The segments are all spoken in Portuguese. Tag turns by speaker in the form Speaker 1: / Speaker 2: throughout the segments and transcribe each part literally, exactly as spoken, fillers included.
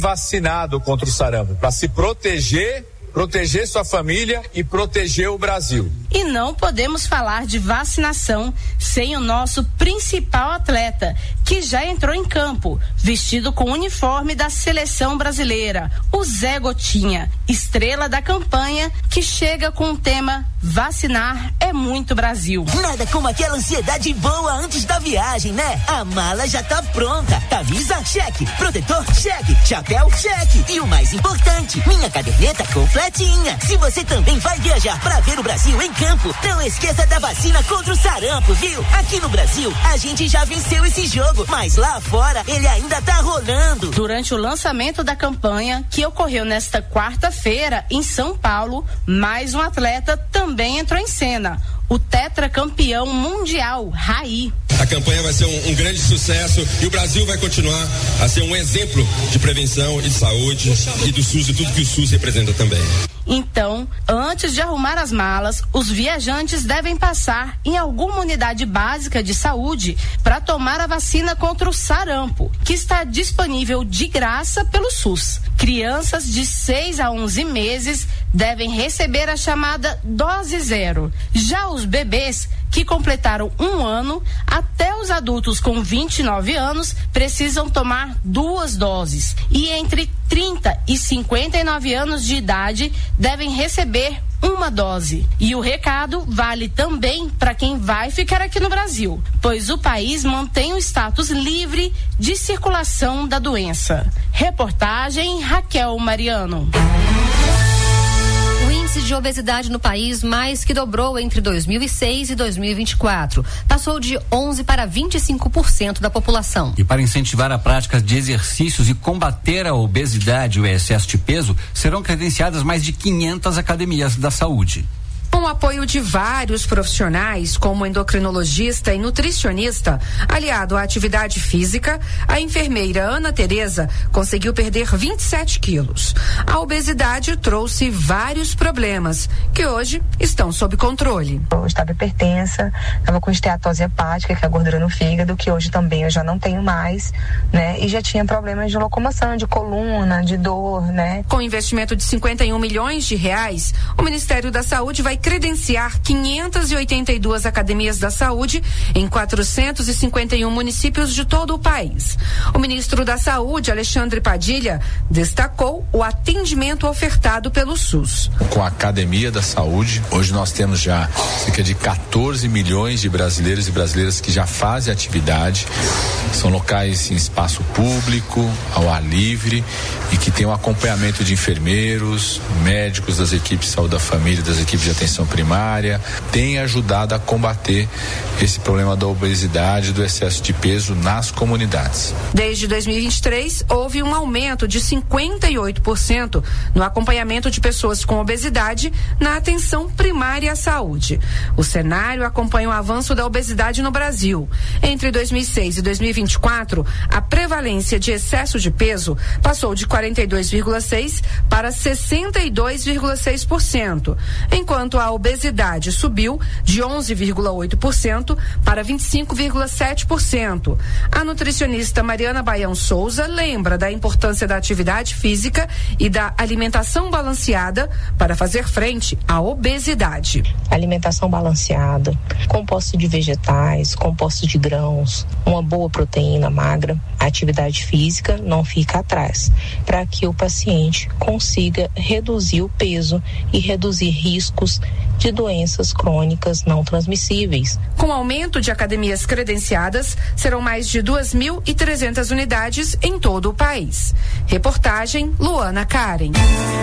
Speaker 1: Vacinado contra o sarampo, para se proteger, proteger sua família e proteger o Brasil.
Speaker 2: E não podemos falar de vacinação sem o nosso principal atleta, que já entrou em campo, vestido com o uniforme da seleção brasileira, o Zé Gotinha, estrela da campanha, que chega com o tema Vacinar é muito Brasil.
Speaker 3: Nada como aquela ansiedade boa antes da viagem, né? A mala já tá pronta. Camisa, cheque. Protetor, cheque. Chapéu, cheque. E o mais importante, minha caderneta completinha. Se você também vai viajar pra ver o Brasil em campo, não esqueça da vacina contra o sarampo, viu? Aqui no Brasil, a gente já venceu esse jogo, mas lá fora, ele ainda tá rolando.
Speaker 2: Durante o lançamento da campanha, que ocorreu nesta quarta-feira em São Paulo, mais um atleta também também entrou em cena, o tetracampeão mundial, Raí.
Speaker 4: A campanha vai ser um, um grande sucesso e o Brasil vai continuar a ser um exemplo de prevenção e de saúde e do SUS e tudo que o SUS representa também.
Speaker 2: Então, antes de arrumar as malas, os viajantes devem passar em alguma unidade básica de saúde para tomar a vacina contra o sarampo, que está disponível de graça pelo SUS. Crianças de seis a onze meses devem receber a chamada dose zero. Já os bebês que completaram um ano, até os adultos com vinte e nove anos, precisam tomar duas doses. E entre trinta e cinquenta e nove anos de idade, devem receber uma dose. E o recado vale também para quem vai ficar aqui no Brasil, pois o país mantém o status livre de circulação da doença. Reportagem Raquel Mariano.
Speaker 5: O índice de obesidade no país mais que dobrou entre dois mil e seis e dois mil e vinte e quatro. Passou de onze para vinte e cinco por cento da população.
Speaker 6: E para incentivar a prática de exercícios e combater a obesidade e o excesso de peso, serão credenciadas mais de quinhentas academias da saúde.
Speaker 7: Com o apoio de vários profissionais, como endocrinologista e nutricionista, aliado à atividade física, a enfermeira Ana Tereza conseguiu perder vinte e sete quilos. A obesidade trouxe vários problemas, que hoje estão sob controle.
Speaker 8: Eu estava hipertensa, estava com esteatose hepática, que é a gordura no fígado, que hoje também eu já não tenho mais, né? E já tinha problemas de locomoção, de coluna, de dor, né?
Speaker 7: Com investimento de cinquenta e um milhões de reais, o Ministério da Saúde vai credenciar quinhentas e oitenta e duas academias da saúde em quatrocentos e cinquenta e um municípios de todo o país. O ministro da Saúde, Alexandre Padilha, destacou o atendimento ofertado pelo SUS.
Speaker 9: Com a Academia da Saúde, hoje nós temos já cerca de quatorze milhões de brasileiros e brasileiras que já fazem atividade. São locais em espaço público, ao ar livre e que tem um acompanhamento de enfermeiros, médicos das equipes de saúde da família, das equipes de atenção primária, tem ajudado a combater esse problema da obesidade e do excesso de peso nas comunidades.
Speaker 7: Desde dois mil e vinte e três, houve um aumento de cinquenta e oito por cento no acompanhamento de pessoas com obesidade na atenção primária à saúde. O cenário acompanha o avanço da obesidade no Brasil. Entre dois mil e seis e dois mil e vinte e quatro, a prevalência de excesso de peso passou de quarenta e dois vírgula seis por cento para sessenta e dois vírgula seis por cento, enquanto a obesidade subiu de onze vírgula oito por cento para vinte e cinco vírgula sete por cento. A nutricionista Mariana Baião Souza lembra da importância da atividade física e da alimentação balanceada para fazer frente à obesidade.
Speaker 8: Alimentação balanceada, composto de vegetais, composto de grãos, uma boa proteína magra, a atividade física não fica atrás, para que o paciente consiga reduzir o peso e reduzir riscos de doenças crônicas não transmissíveis.
Speaker 7: Com o aumento de academias credenciadas, serão mais de duas mil e trezentas unidades em todo o país. Reportagem Luana Karen.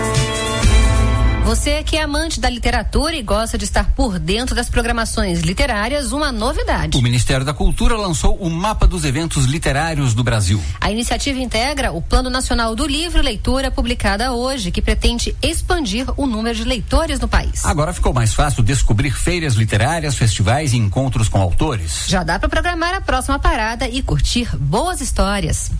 Speaker 5: Você que é amante da literatura e gosta de estar por dentro das programações literárias, uma novidade.
Speaker 6: O Ministério da Cultura lançou o Mapa dos Eventos Literários do Brasil.
Speaker 5: A iniciativa integra o Plano Nacional do Livro e Leitura, publicada hoje, que pretende expandir o número de leitores no país.
Speaker 6: Agora ficou mais fácil descobrir feiras literárias, festivais e encontros com autores.
Speaker 5: Já dá para programar a próxima parada e curtir boas histórias.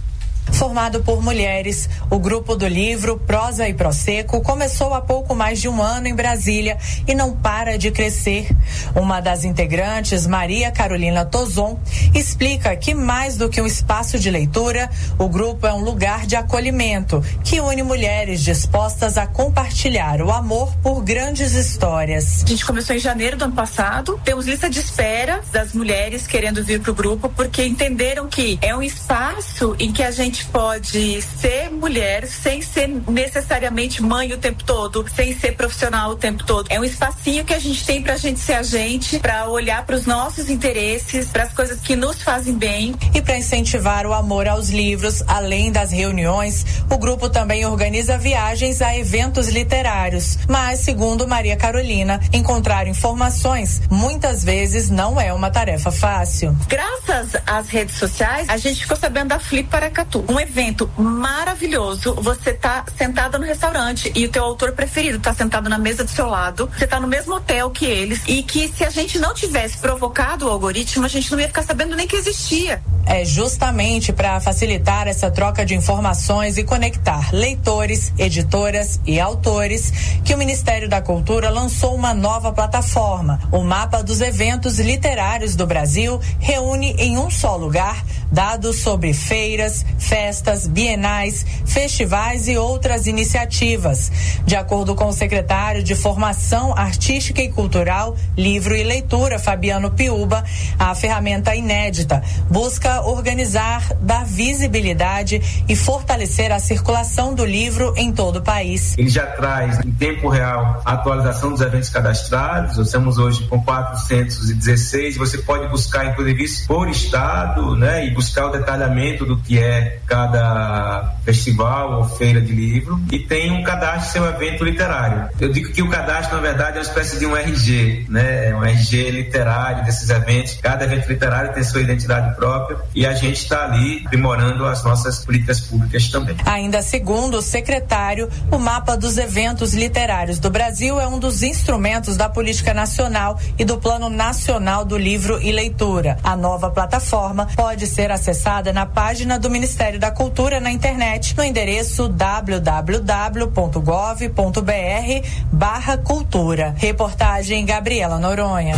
Speaker 10: Formado por mulheres, o grupo do livro Prosa e Prosecco começou há pouco mais de um ano em Brasília e não para de crescer. Uma das integrantes, Maria Carolina Tozon, explica que mais do que um espaço de leitura, o grupo é um lugar de acolhimento que une mulheres dispostas a compartilhar o amor por grandes histórias.
Speaker 11: A gente começou em janeiro do ano passado, temos lista de espera das mulheres querendo vir para o grupo porque entenderam que é um espaço em que a gente pode ser mulher sem ser necessariamente mãe o tempo todo, sem ser profissional o tempo todo. É um espacinho que a gente tem pra gente ser a gente, pra olhar pros nossos interesses, pras coisas que nos fazem bem.
Speaker 10: E para incentivar o amor aos livros, além das reuniões, o grupo também organiza viagens a eventos literários. Mas, segundo Maria Carolina, encontrar informações muitas vezes não é uma tarefa fácil.
Speaker 11: Graças às redes sociais, a gente ficou sabendo da Flip Paracatu. Um evento maravilhoso. Você tá sentada no restaurante e o teu autor preferido tá sentado na mesa do seu lado. Você tá no mesmo hotel que eles e que se a gente não tivesse provocado o algoritmo, a gente não ia ficar sabendo nem que existia.
Speaker 10: É justamente para facilitar essa troca de informações e conectar leitores, editoras e autores que o Ministério da Cultura lançou uma nova plataforma. O Mapa dos Eventos Literários do Brasil reúne em um só lugar dados sobre feiras, festas, bienais, festivais e outras iniciativas. De acordo com o secretário de Formação Artística e Cultural, Livro e Leitura, Fabiano Piuba, a ferramenta inédita busca organizar, dar visibilidade e fortalecer a circulação do livro em todo o país.
Speaker 12: Ele já traz em tempo real a atualização dos eventos cadastrados. Nós estamos hoje com quatrocentos e dezesseis. Você pode buscar, inclusive, por estado, né, e buscar o detalhamento do que é cada festival ou feira de livro, e tem um cadastro do seu evento literário. Eu digo que o cadastro, na verdade, é uma espécie de um R G, né? É um R G literário desses eventos. Cada evento literário tem sua identidade própria e a gente está ali aprimorando as nossas políticas públicas também.
Speaker 10: Ainda segundo o secretário, o Mapa dos Eventos Literários do Brasil é um dos instrumentos da Política Nacional e do Plano Nacional do Livro e Leitura. A nova plataforma pode ser acessada na página do Ministério da Cultura na internet, no endereço w w w ponto gov ponto b r barra cultura. Reportagem Gabriela Noronha.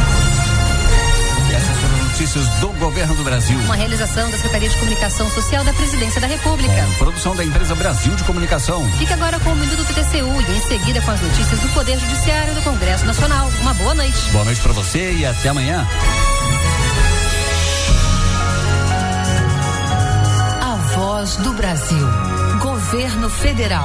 Speaker 6: Essas foram notícias do Governo do Brasil.
Speaker 5: Uma realização da Secretaria de Comunicação Social da Presidência da República.
Speaker 6: Com produção da empresa Brasil de Comunicação.
Speaker 5: Fique agora com o Minuto do T C U e em seguida com as notícias do Poder Judiciário do Congresso Nacional. Uma boa noite.
Speaker 6: Boa noite para você e até amanhã.
Speaker 13: A Voz do Brasil. Governo Federal.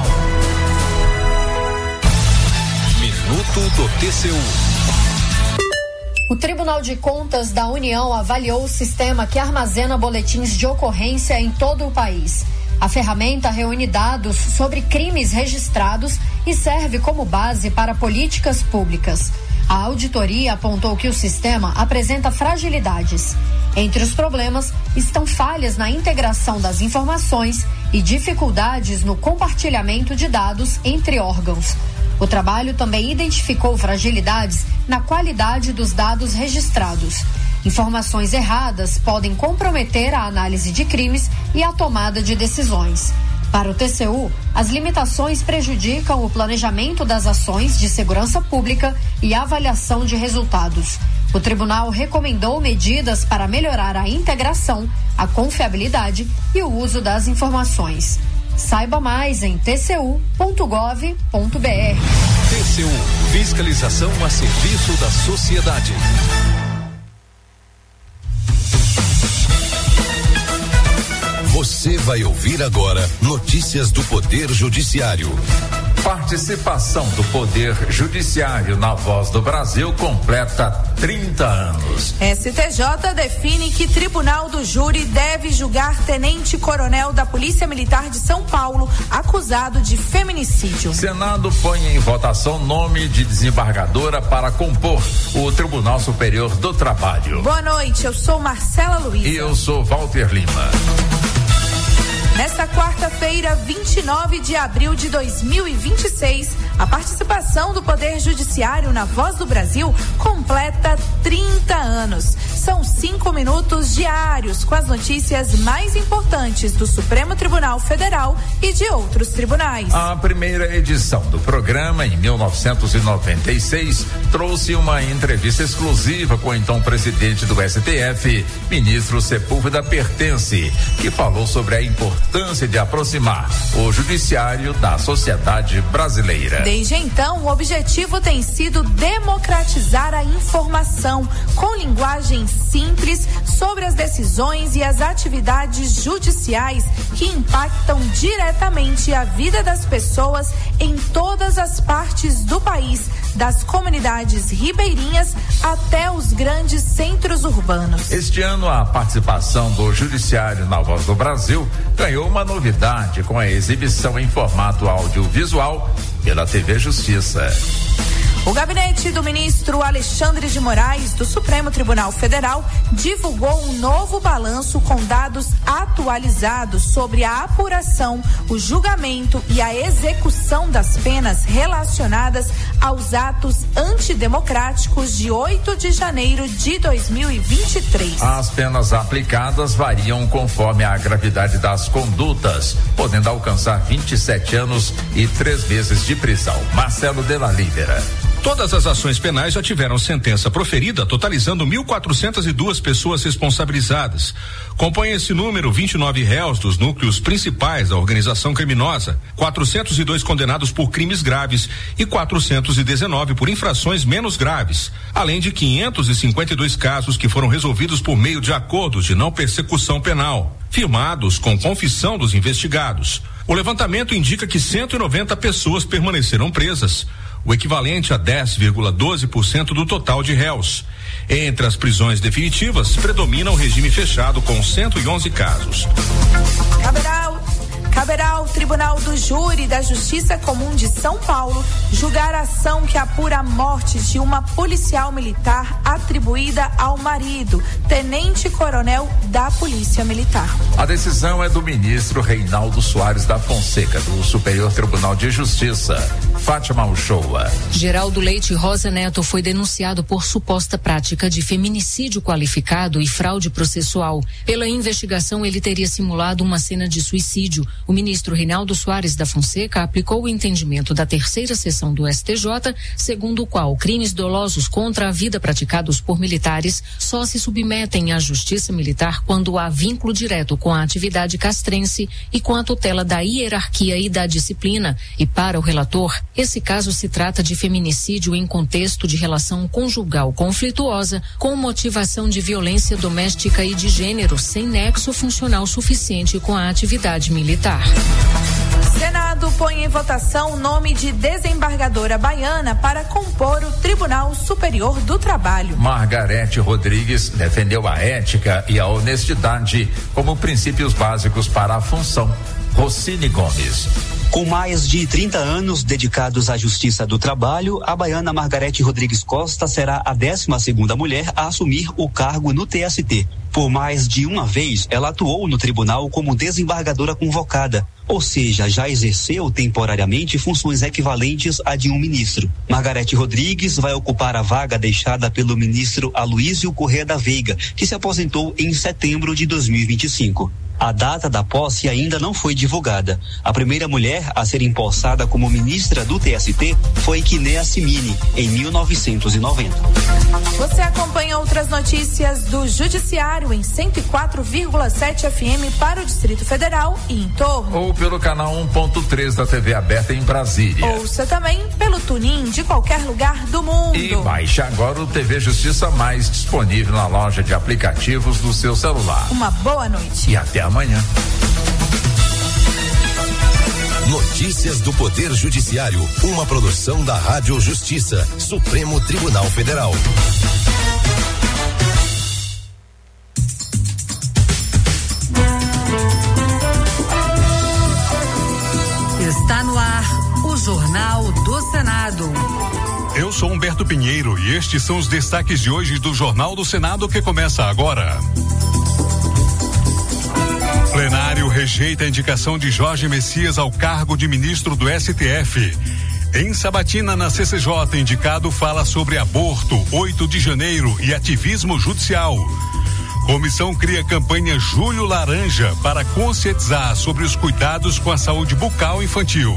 Speaker 14: Minuto do T C U.
Speaker 15: O Tribunal de Contas da União avaliou o sistema que armazena boletins de ocorrência em todo o país. A ferramenta reúne dados sobre crimes registrados e serve como base para políticas públicas. A auditoria apontou que o sistema apresenta fragilidades. Entre os problemas estão falhas na integração das informações e dificuldades no compartilhamento de dados entre órgãos. O trabalho também identificou fragilidades na qualidade dos dados registrados. Informações erradas podem comprometer a análise de crimes e a tomada de decisões. Para o T C U, as limitações prejudicam o planejamento das ações de segurança pública e a avaliação de resultados. O tribunal recomendou medidas para melhorar a integração, a confiabilidade e o uso das informações. Saiba mais em t c u ponto gov ponto b r.
Speaker 14: T C U, fiscalização a serviço da sociedade. Você vai ouvir agora notícias do Poder Judiciário.
Speaker 16: Participação do Poder Judiciário na Voz do Brasil completa trinta anos.
Speaker 7: S T J define que Tribunal do Júri deve julgar tenente-coronel da Polícia Militar de São Paulo acusado de feminicídio.
Speaker 16: Senado põe em votação nome de desembargadora para compor o Tribunal Superior do Trabalho.
Speaker 7: Boa noite, eu sou Marcela Luiza.
Speaker 16: E eu sou Walter Lima.
Speaker 7: Nesta quarta-feira, vinte e nove de abril de dois mil e vinte e seis, a participação do Poder Judiciário na Voz do Brasil completa trinta anos.
Speaker 10: São cinco minutos diários com as notícias mais importantes do Supremo Tribunal Federal e de outros tribunais.
Speaker 16: A primeira edição do programa, em mil novecentos e noventa e seis, trouxe uma entrevista exclusiva com o então presidente do S T F, ministro Sepúlveda Pertence, que falou sobre a importância de aproximar o judiciário da sociedade brasileira.
Speaker 10: Desde então, o objetivo tem sido democratizar a informação com linguagem simples sobre as decisões e as atividades judiciais que impactam diretamente a vida das pessoas em todas as partes do país, das comunidades ribeirinhas até os grandes centros urbanos.
Speaker 16: Este ano, a participação do Judiciário na Voz do Brasil ganhou uma novidade com a exibição em formato audiovisual pela T V Justiça.
Speaker 10: O gabinete do ministro Alexandre de Moraes, do Supremo Tribunal Federal, divulgou um novo balanço com dados atualizados sobre a apuração, o julgamento e a execução das penas relacionadas aos atos antidemocráticos de oito de janeiro de dois mil e vinte e três.
Speaker 16: As penas aplicadas variam conforme a gravidade das condutas, podendo alcançar vinte e sete anos e três meses de prisão. Marcelo de la Libera.
Speaker 17: Todas as ações penais já tiveram sentença proferida, totalizando mil quatrocentas e duas pessoas responsabilizadas. Compõe esse número vinte e nove réus dos núcleos principais da organização criminosa, quatrocentos e dois condenados por crimes graves e quatrocentos e dezenove por infrações menos graves, além de quinhentos e cinquenta e dois casos que foram resolvidos por meio de acordos de não persecução penal, firmados com confissão dos investigados. O levantamento indica que cento e noventa pessoas permaneceram presas, o equivalente a dez vírgula doze por cento do total de réus. Entre as prisões definitivas, predomina o regime fechado com cento e onze casos.
Speaker 10: Caberá, caberá ao Tribunal do Júri da Justiça Comum de São Paulo julgar a ação que apura a morte de uma policial militar atribuída ao marido, tenente-coronel da Polícia Militar.
Speaker 16: A decisão é do ministro Reinaldo Soares da Fonseca, do Superior Tribunal de Justiça. Fátima Uchoa.
Speaker 18: Geraldo Leite Rosa Neto foi denunciado por suposta prática de feminicídio qualificado e fraude processual. Pela investigação, ele teria simulado uma cena de suicídio. O ministro Reinaldo Soares da Fonseca aplicou o entendimento da terceira sessão do S T J, segundo o qual crimes dolosos contra a vida praticados por militares só se submetem à justiça militar quando há vínculo direto com a atividade castrense e com a tutela da hierarquia e da disciplina. E para o relator, esse caso se trata de feminicídio em contexto de relação conjugal conflituosa com motivação de violência doméstica e de gênero sem nexo funcional suficiente com a atividade militar.
Speaker 10: Senado põe em votação o nome de desembargadora baiana para compor o Tribunal Superior do Trabalho.
Speaker 16: Margarete Rodrigues defendeu a ética e a honestidade como princípios básicos para a função. Rossini Gomes.
Speaker 19: Com mais de trinta anos dedicados à Justiça do Trabalho, a baiana Margarete Rodrigues Costa será a décima segunda mulher a assumir o cargo no T S T. Por mais de uma vez, ela atuou no tribunal como desembargadora convocada, ou seja, já exerceu temporariamente funções equivalentes à de um ministro. Margarete Rodrigues vai ocupar a vaga deixada pelo ministro Aloísio Corrêa da Veiga, que se aposentou em setembro de dois mil e vinte e cinco. A data da posse ainda não foi divulgada. A primeira mulher a ser empossada como ministra do T S T foi Quinéa Simini, em mil novecentos e noventa.
Speaker 10: Você acompanha outras notícias do Judiciário em cento e quatro vírgula sete F M para o Distrito Federal e em torno.
Speaker 16: Ou pelo canal um ponto três da T V aberta em Brasília.
Speaker 10: Ouça também pelo TuneIn de qualquer lugar do mundo.
Speaker 16: E baixe agora o T V Justiça Mais, disponível na loja de aplicativos do seu celular.
Speaker 10: Uma boa noite.
Speaker 16: E até amanhã.
Speaker 14: Notícias do Poder Judiciário, uma produção da Rádio Justiça, Supremo Tribunal Federal.
Speaker 13: Está no ar o Jornal do Senado.
Speaker 20: Eu sou Humberto Pinheiro e estes são os destaques de hoje do Jornal do Senado que começa agora. Plenário rejeita a indicação de Jorge Messias ao cargo de ministro do S T F. Em Sabatina, na C C J, indicado fala sobre aborto, oito de janeiro e ativismo judicial. Comissão cria campanha Julho Laranja para conscientizar sobre os cuidados com a saúde bucal infantil.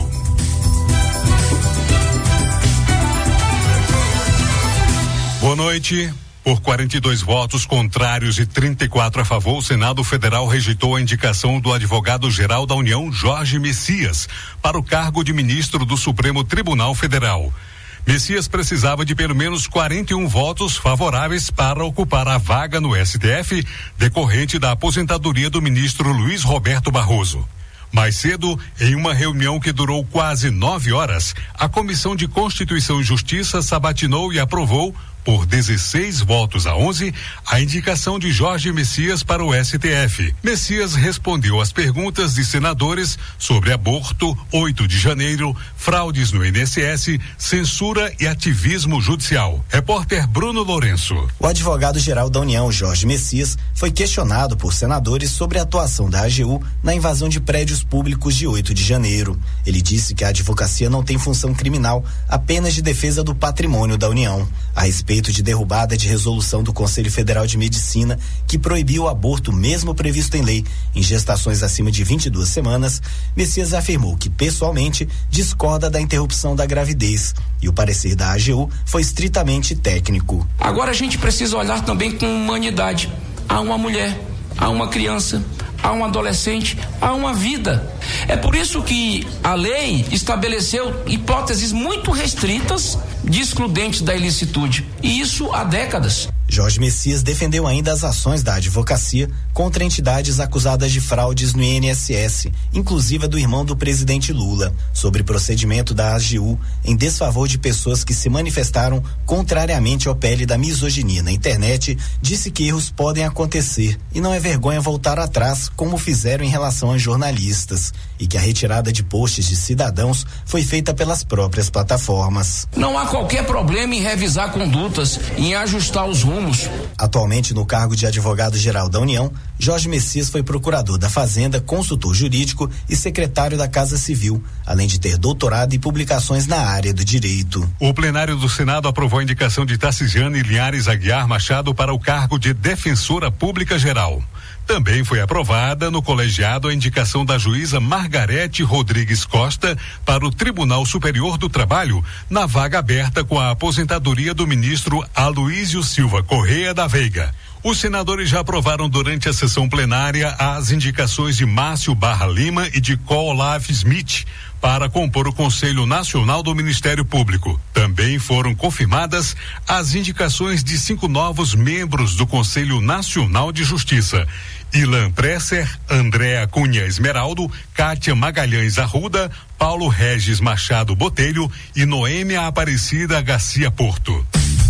Speaker 20: Boa noite. Por quarenta e dois votos contrários e trinta e quatro a favor, o Senado Federal rejeitou a indicação do advogado-geral da União, Jorge Messias, para o cargo de ministro do Supremo Tribunal Federal. Messias precisava de pelo menos quarenta e um votos favoráveis para ocupar a vaga no S T F, decorrente da aposentadoria do ministro Luiz Roberto Barroso. Mais cedo, em uma reunião que durou quase nove horas, a Comissão de Constituição e Justiça sabatinou e aprovou, por dezesseis votos a onze, a indicação de Jorge Messias para o S T F. Messias respondeu às perguntas de senadores sobre aborto, oito de janeiro, fraudes no I N S S, censura e ativismo judicial. Repórter Bruno Lourenço.
Speaker 21: O advogado-geral da União, Jorge Messias, foi questionado por senadores sobre a atuação da A G U na invasão de prédios públicos de oito de janeiro. Ele disse que a advocacia não tem função criminal, apenas de defesa do patrimônio da União. A respeito de derrubada de resolução do Conselho Federal de Medicina que proibiu o aborto mesmo previsto em lei em gestações acima de vinte e duas semanas, Messias afirmou que pessoalmente discorda da interrupção da gravidez e o parecer da A G U foi estritamente técnico.
Speaker 22: Agora a gente precisa olhar também com humanidade. Há uma mulher, há uma criança, há um adolescente, há uma vida. É por isso que a lei estabeleceu hipóteses muito restritas de excludentes da ilicitude, e isso há décadas.
Speaker 21: Jorge Messias defendeu ainda as ações da advocacia contra entidades acusadas de fraudes no I N S S, inclusive a do irmão do presidente Lula, sobre procedimento da A G U em desfavor de pessoas que se manifestaram contrariamente ao P L da misoginia na internet. Disse que erros podem acontecer e não é vergonha voltar atrás, como fizeram em relação a jornalistas, e que a retirada de posts de cidadãos foi feita pelas próprias plataformas.
Speaker 22: Não há qualquer problema em revisar condutas, em ajustar os rumos.
Speaker 21: Atualmente no cargo de advogado-geral da União, Jorge Messias foi procurador da Fazenda, consultor jurídico e secretário da Casa Civil, além de ter doutorado e publicações na área do direito.
Speaker 20: O plenário do Senado aprovou a indicação de Tarcisiane Linhares Aguiar Machado para o cargo de defensora pública geral. Também foi aprovada no colegiado a indicação da juíza Margarete Rodrigues Costa para o Tribunal Superior do Trabalho, na vaga aberta com a aposentadoria do ministro Aloísio Silva Correia da Veiga. Os senadores já aprovaram durante a sessão plenária as indicações de Márcio Barra Lima e de Olaf Smith para compor o Conselho Nacional do Ministério Público. Também foram confirmadas as indicações de cinco novos membros do Conselho Nacional de Justiça: Ilan Presser, Andréa Cunha Esmeraldo, Kátia Magalhães Arruda, Paulo Regis Machado Botelho e Noêmia Aparecida Garcia Porto.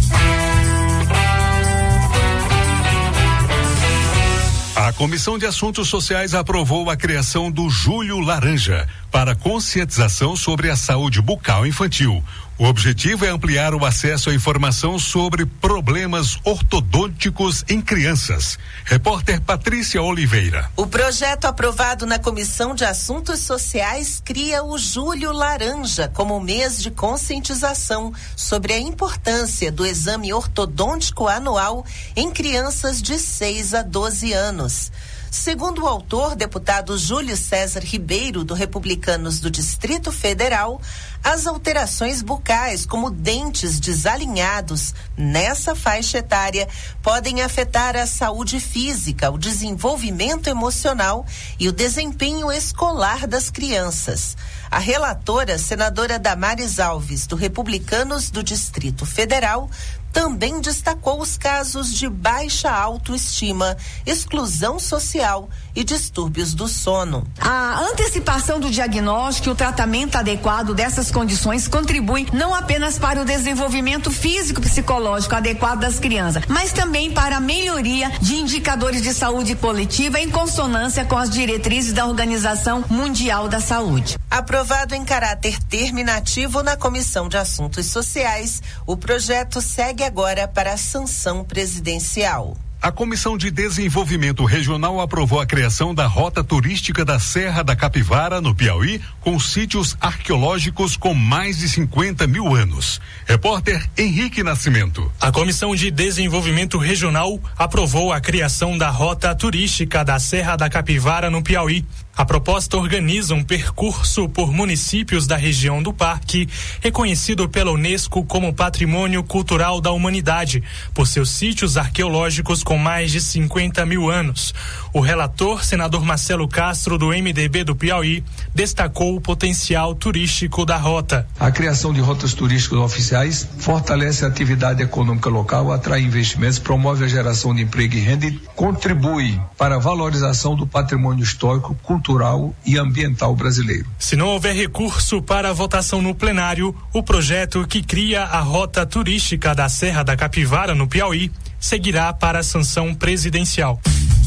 Speaker 20: A Comissão de Assuntos Sociais aprovou a criação do Julho Laranja para conscientização sobre a saúde bucal infantil. O objetivo é ampliar o acesso à informação sobre problemas ortodônticos em crianças. Repórter Patrícia Oliveira.
Speaker 23: O projeto aprovado na Comissão de Assuntos Sociais cria o Julho Laranja como mês de conscientização sobre a importância do exame ortodôntico anual em crianças de seis a doze anos. Segundo o autor, deputado Júlio César Ribeiro, do Republicanos do Distrito Federal, as alterações bucais, como dentes desalinhados nessa faixa etária, podem afetar a saúde física, o desenvolvimento emocional e o desempenho escolar das crianças. A relatora, senadora Damares Alves, do Republicanos do Distrito Federal, também destacou os casos de baixa autoestima, exclusão social e distúrbios do sono.
Speaker 24: A antecipação do diagnóstico e o tratamento adequado dessas condições contribui não apenas para o desenvolvimento físico e psicológico adequado das crianças, mas também para a melhoria de indicadores de saúde coletiva em consonância com as diretrizes da Organização Mundial da Saúde.
Speaker 23: Aprovado em caráter terminativo na Comissão de Assuntos Sociais, o projeto segue agora para a sanção presidencial.
Speaker 20: A Comissão de Desenvolvimento Regional aprovou a criação da Rota Turística da Serra da Capivara, no Piauí, com sítios arqueológicos com mais de cinquenta mil anos. Repórter Henrique Nascimento.
Speaker 1: A Comissão de Desenvolvimento Regional aprovou a criação da Rota Turística da Serra da Capivara, no Piauí. A proposta organiza um percurso por municípios da região do parque, reconhecido pela Unesco como Patrimônio Cultural da Humanidade, por seus sítios arqueológicos com mais de cinquenta mil anos. O relator, senador Marcelo Castro, do M D B do Piauí, destacou o potencial turístico da rota.
Speaker 2: A criação de rotas turísticas oficiais fortalece a atividade econômica local, atrai investimentos, promove a geração de emprego e renda e contribui para a valorização do patrimônio histórico, cultural e ambiental brasileiro.
Speaker 1: Se não houver recurso para a votação no plenário, o projeto que cria a Rota Turística da Serra da Capivara, no Piauí, seguirá para a sanção presidencial.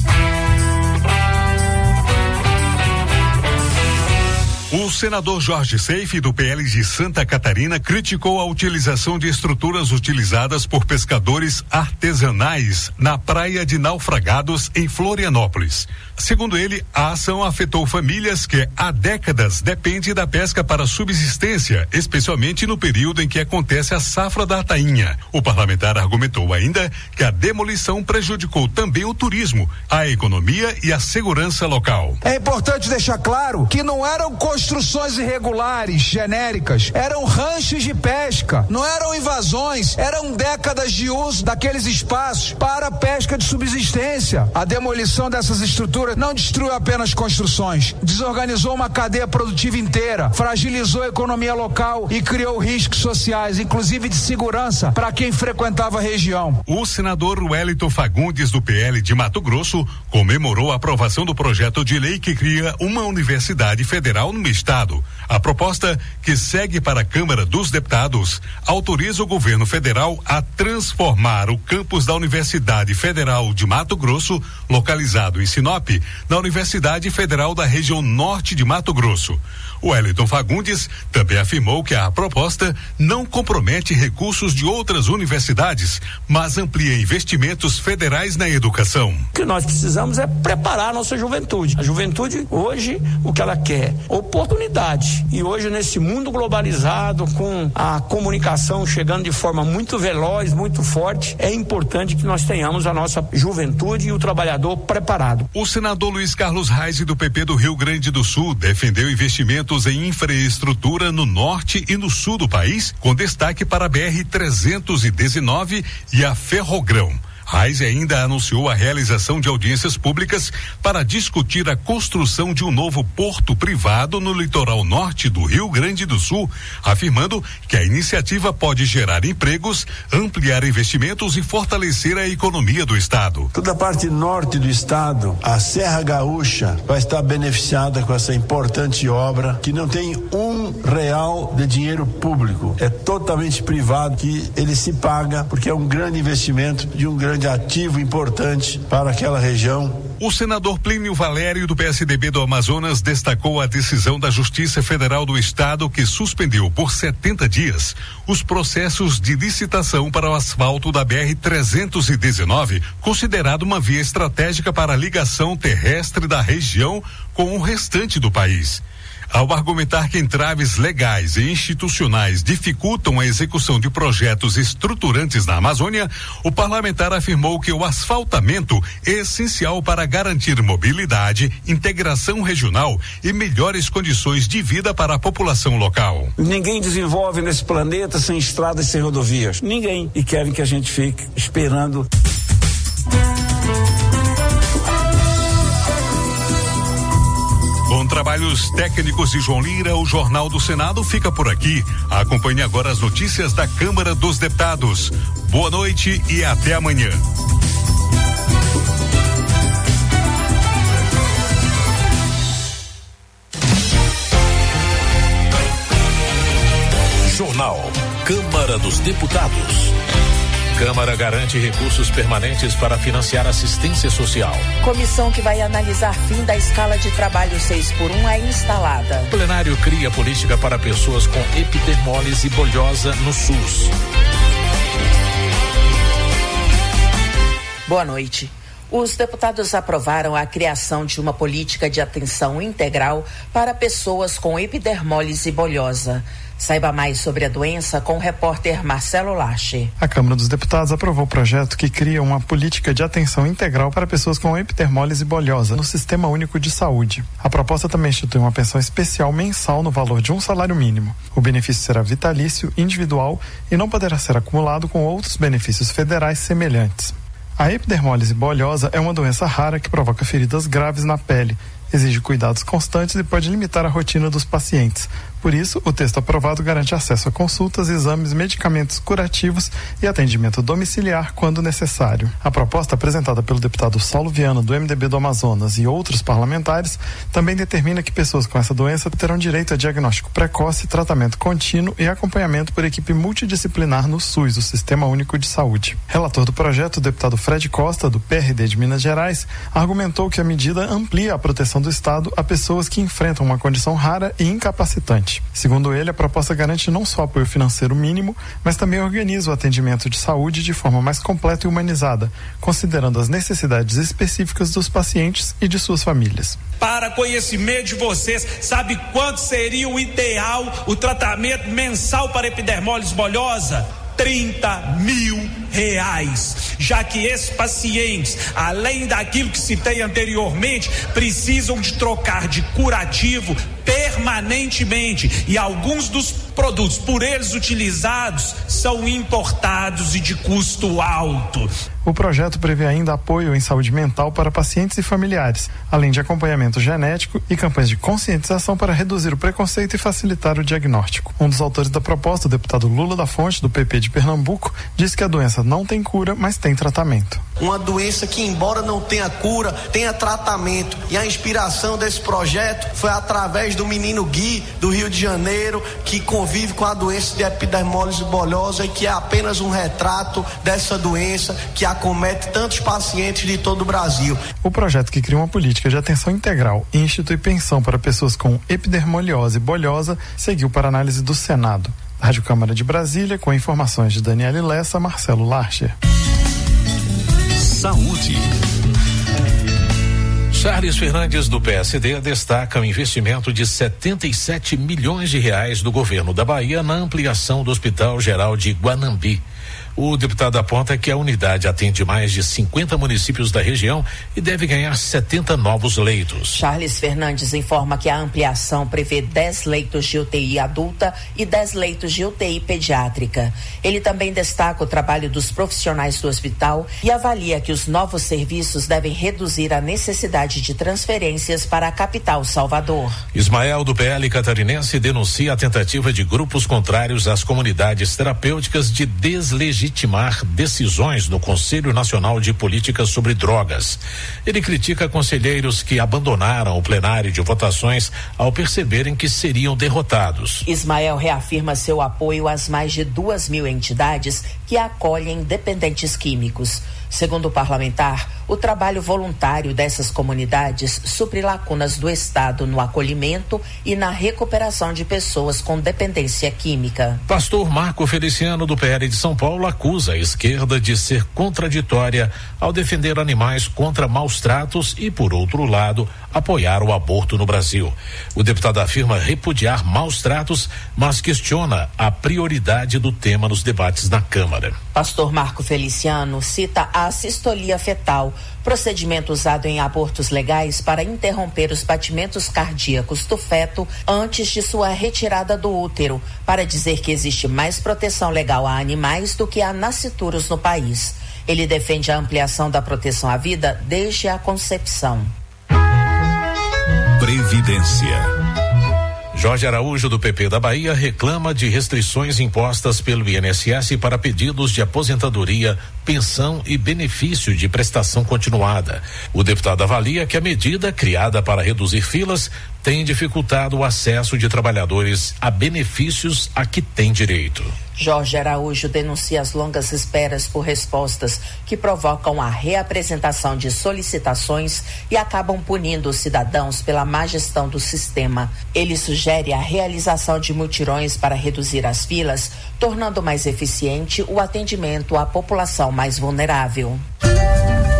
Speaker 20: O senador Jorge Seife, do P L de Santa Catarina, criticou a utilização de estruturas utilizadas por pescadores artesanais na praia de Naufragados, em Florianópolis. Segundo ele, a ação afetou famílias que há décadas dependem da pesca para subsistência, especialmente no período em que acontece a safra da tainha. O parlamentar argumentou ainda que a demolição prejudicou também o turismo, a economia e a segurança local.
Speaker 3: É importante deixar claro que não eram construções irregulares, genéricas, eram ranchos de pesca, não eram invasões, eram décadas de uso daqueles espaços para pesca de subsistência. A demolição dessas estruturas não destruiu apenas construções, desorganizou uma cadeia produtiva inteira, fragilizou a economia local e criou riscos sociais, inclusive de segurança, para quem frequentava a região.
Speaker 20: O senador Wellington Fagundes, do P L de Mato Grosso, comemorou a aprovação do projeto de lei que cria uma universidade federal no estado. A proposta, que segue para a Câmara dos Deputados, autoriza o governo federal a transformar o campus da Universidade Federal de Mato Grosso, localizado em Sinop, na Universidade Federal da região norte de Mato Grosso. O Wellington Fagundes também afirmou que a proposta não compromete recursos de outras universidades, mas amplia investimentos federais na educação.
Speaker 22: O que nós precisamos é preparar a nossa juventude. A juventude, hoje, o que ela quer? Oportunidade. E hoje, nesse mundo globalizado, com a comunicação chegando de forma muito veloz, muito forte, é importante que nós tenhamos a nossa juventude e o trabalhador preparado.
Speaker 20: O senador Luiz Carlos Reis, do P P do Rio Grande do Sul, defendeu investimentos em infraestrutura no norte e no sul do país, com destaque para a B R trezentos e dezenove e a Ferrogrão. Reis ainda anunciou a realização de audiências públicas para discutir a construção de um novo porto privado no litoral norte do Rio Grande do Sul, afirmando que a iniciativa pode gerar empregos, ampliar investimentos e fortalecer a economia do estado.
Speaker 4: Toda a parte norte do estado, a Serra Gaúcha, vai estar beneficiada com essa importante obra que não tem um real de dinheiro público, é totalmente privado, que ele se paga porque é um grande investimento de um grande ativo importante para aquela região.
Speaker 20: O senador Plínio Valério, do P S D B do Amazonas, destacou a decisão da Justiça Federal do Estado, que suspendeu por setenta dias os processos de licitação para o asfalto da B R trezentos e dezenove, considerado uma via estratégica para a ligação terrestre da região com o restante do país. Ao argumentar que entraves legais e institucionais dificultam a execução de projetos estruturantes na Amazônia, o parlamentar afirmou que o asfaltamento é essencial para garantir mobilidade, integração regional e melhores condições de vida para a população local.
Speaker 4: Ninguém desenvolve nesse planeta sem estradas e sem rodovias. Ninguém. E querem que a gente fique esperando.
Speaker 20: Com trabalhos técnicos de João Lira, o Jornal do Senado fica por aqui. Acompanhe agora as notícias da Câmara dos Deputados. Boa noite e até amanhã.
Speaker 14: Jornal Câmara dos Deputados.
Speaker 25: Câmara garante recursos permanentes para financiar assistência social.
Speaker 26: Comissão que vai analisar fim da escala de trabalho seis por um é instalada.
Speaker 25: O plenário cria política para pessoas com epidermólise bolhosa no SUS.
Speaker 26: Boa noite. Os deputados aprovaram a criação de uma política de atenção integral para pessoas com epidermólise bolhosa. Saiba mais sobre a doença com o repórter Marcelo Lache.
Speaker 5: A Câmara dos Deputados aprovou o projeto que cria uma política de atenção integral para pessoas com epidermólise bolhosa no Sistema Único de Saúde. A proposta também institui uma pensão especial mensal no valor de um salário mínimo. O benefício será vitalício, individual e não poderá ser acumulado com outros benefícios federais semelhantes. A epidermólise bolhosa é uma doença rara que provoca feridas graves na pele, exige cuidados constantes e pode limitar a rotina dos pacientes. Por isso, o texto aprovado garante acesso a consultas, exames, medicamentos curativos e atendimento domiciliar quando necessário. A proposta apresentada pelo deputado Saulo Viana, do M D B do Amazonas, e outros parlamentares, também determina que pessoas com essa doença terão direito a diagnóstico precoce, tratamento contínuo e acompanhamento por equipe multidisciplinar no SUS, o Sistema Único de Saúde. Relator do projeto, o deputado Fred Costa, do P R D de Minas Gerais, argumentou que a medida amplia a proteção do Estado a pessoas que enfrentam uma condição rara e incapacitante. Segundo ele, a proposta garante não só apoio financeiro mínimo, mas também organiza o atendimento de saúde de forma mais completa e humanizada, considerando as necessidades específicas dos pacientes e de suas famílias.
Speaker 6: Para conhecimento de vocês, sabe quanto seria o ideal o tratamento mensal para epidermólise bolhosa? trinta mil reais, já que esses pacientes, além daquilo que citei anteriormente, precisam de trocar de curativo permanentemente e alguns dos produtos por eles utilizados são importados e de custo alto.
Speaker 5: O projeto prevê ainda apoio em saúde mental para pacientes e familiares, além de acompanhamento genético e campanhas de conscientização para reduzir o preconceito e facilitar o diagnóstico. Um dos autores da proposta, o deputado Lula da Fonte, do P P de Pernambuco, disse que a doença não tem cura, mas tem tratamento.
Speaker 8: Uma doença que, embora não tenha cura, tenha tratamento. E a inspiração desse projeto foi através do menino Gui, do Rio de Janeiro, que convive com a doença de epidermólise bolhosa e que é apenas um retrato dessa doença que acomete tantos pacientes de todo o Brasil.
Speaker 5: O projeto, que cria uma política de atenção integral e institui pensão para pessoas com epidermoliose bolhosa, seguiu para análise do Senado. Rádio Câmara de Brasília, com informações de Daniele Lessa, Marcelo Larcher.
Speaker 25: Saúde. Charles Fernandes, do P S D, destaca o investimento de setenta e sete milhões de reais do governo da Bahia na ampliação do Hospital Geral de Guanambi. O deputado aponta que a unidade atende mais de cinquenta municípios da região e deve ganhar setenta novos leitos.
Speaker 26: Charles Fernandes informa que a ampliação prevê dez leitos de U T I adulta e dez leitos de U T I pediátrica. Ele também destaca o trabalho dos profissionais do hospital e avalia que os novos serviços devem reduzir a necessidade de transferências para a capital Salvador.
Speaker 25: Ismael, do P L catarinense, denuncia a tentativa de grupos contrários às comunidades terapêuticas de deslegitimar legitimar decisões no Conselho Nacional de Políticas sobre Drogas. Ele critica conselheiros que abandonaram o plenário de votações ao perceberem que seriam derrotados.
Speaker 26: Ismael reafirma seu apoio às mais de duas mil entidades que acolhem dependentes químicos. Segundo o parlamentar, o trabalho voluntário dessas comunidades supre lacunas do Estado no acolhimento e na recuperação de pessoas com dependência química.
Speaker 25: Pastor Marco Feliciano, do P L de São Paulo, acusa a esquerda de ser contraditória ao defender animais contra maus tratos e, por outro lado, apoiar o aborto no Brasil. O deputado afirma repudiar maus tratos, mas questiona a prioridade do tema nos debates na Câmara.
Speaker 26: Pastor Marco Feliciano cita a assistolia fetal, procedimento usado em abortos legais para interromper os batimentos cardíacos do feto antes de sua retirada do útero, para dizer que existe mais proteção legal a animais do que a nascituros no país. Ele defende a ampliação da proteção à vida desde a concepção.
Speaker 25: Previdência. Jorge Araújo, do P P da Bahia, reclama de restrições impostas pelo I N S S para pedidos de aposentadoria, pensão e benefício de prestação continuada. O deputado avalia que a medida, criada para reduzir filas, tem dificultado o acesso de trabalhadores a benefícios a que têm direito.
Speaker 26: Jorge Araújo denuncia as longas esperas por respostas que provocam a reapresentação de solicitações e acabam punindo os cidadãos pela má gestão do sistema. Ele sugere a realização de mutirões para reduzir as filas, tornando mais eficiente o atendimento à população mais vulnerável.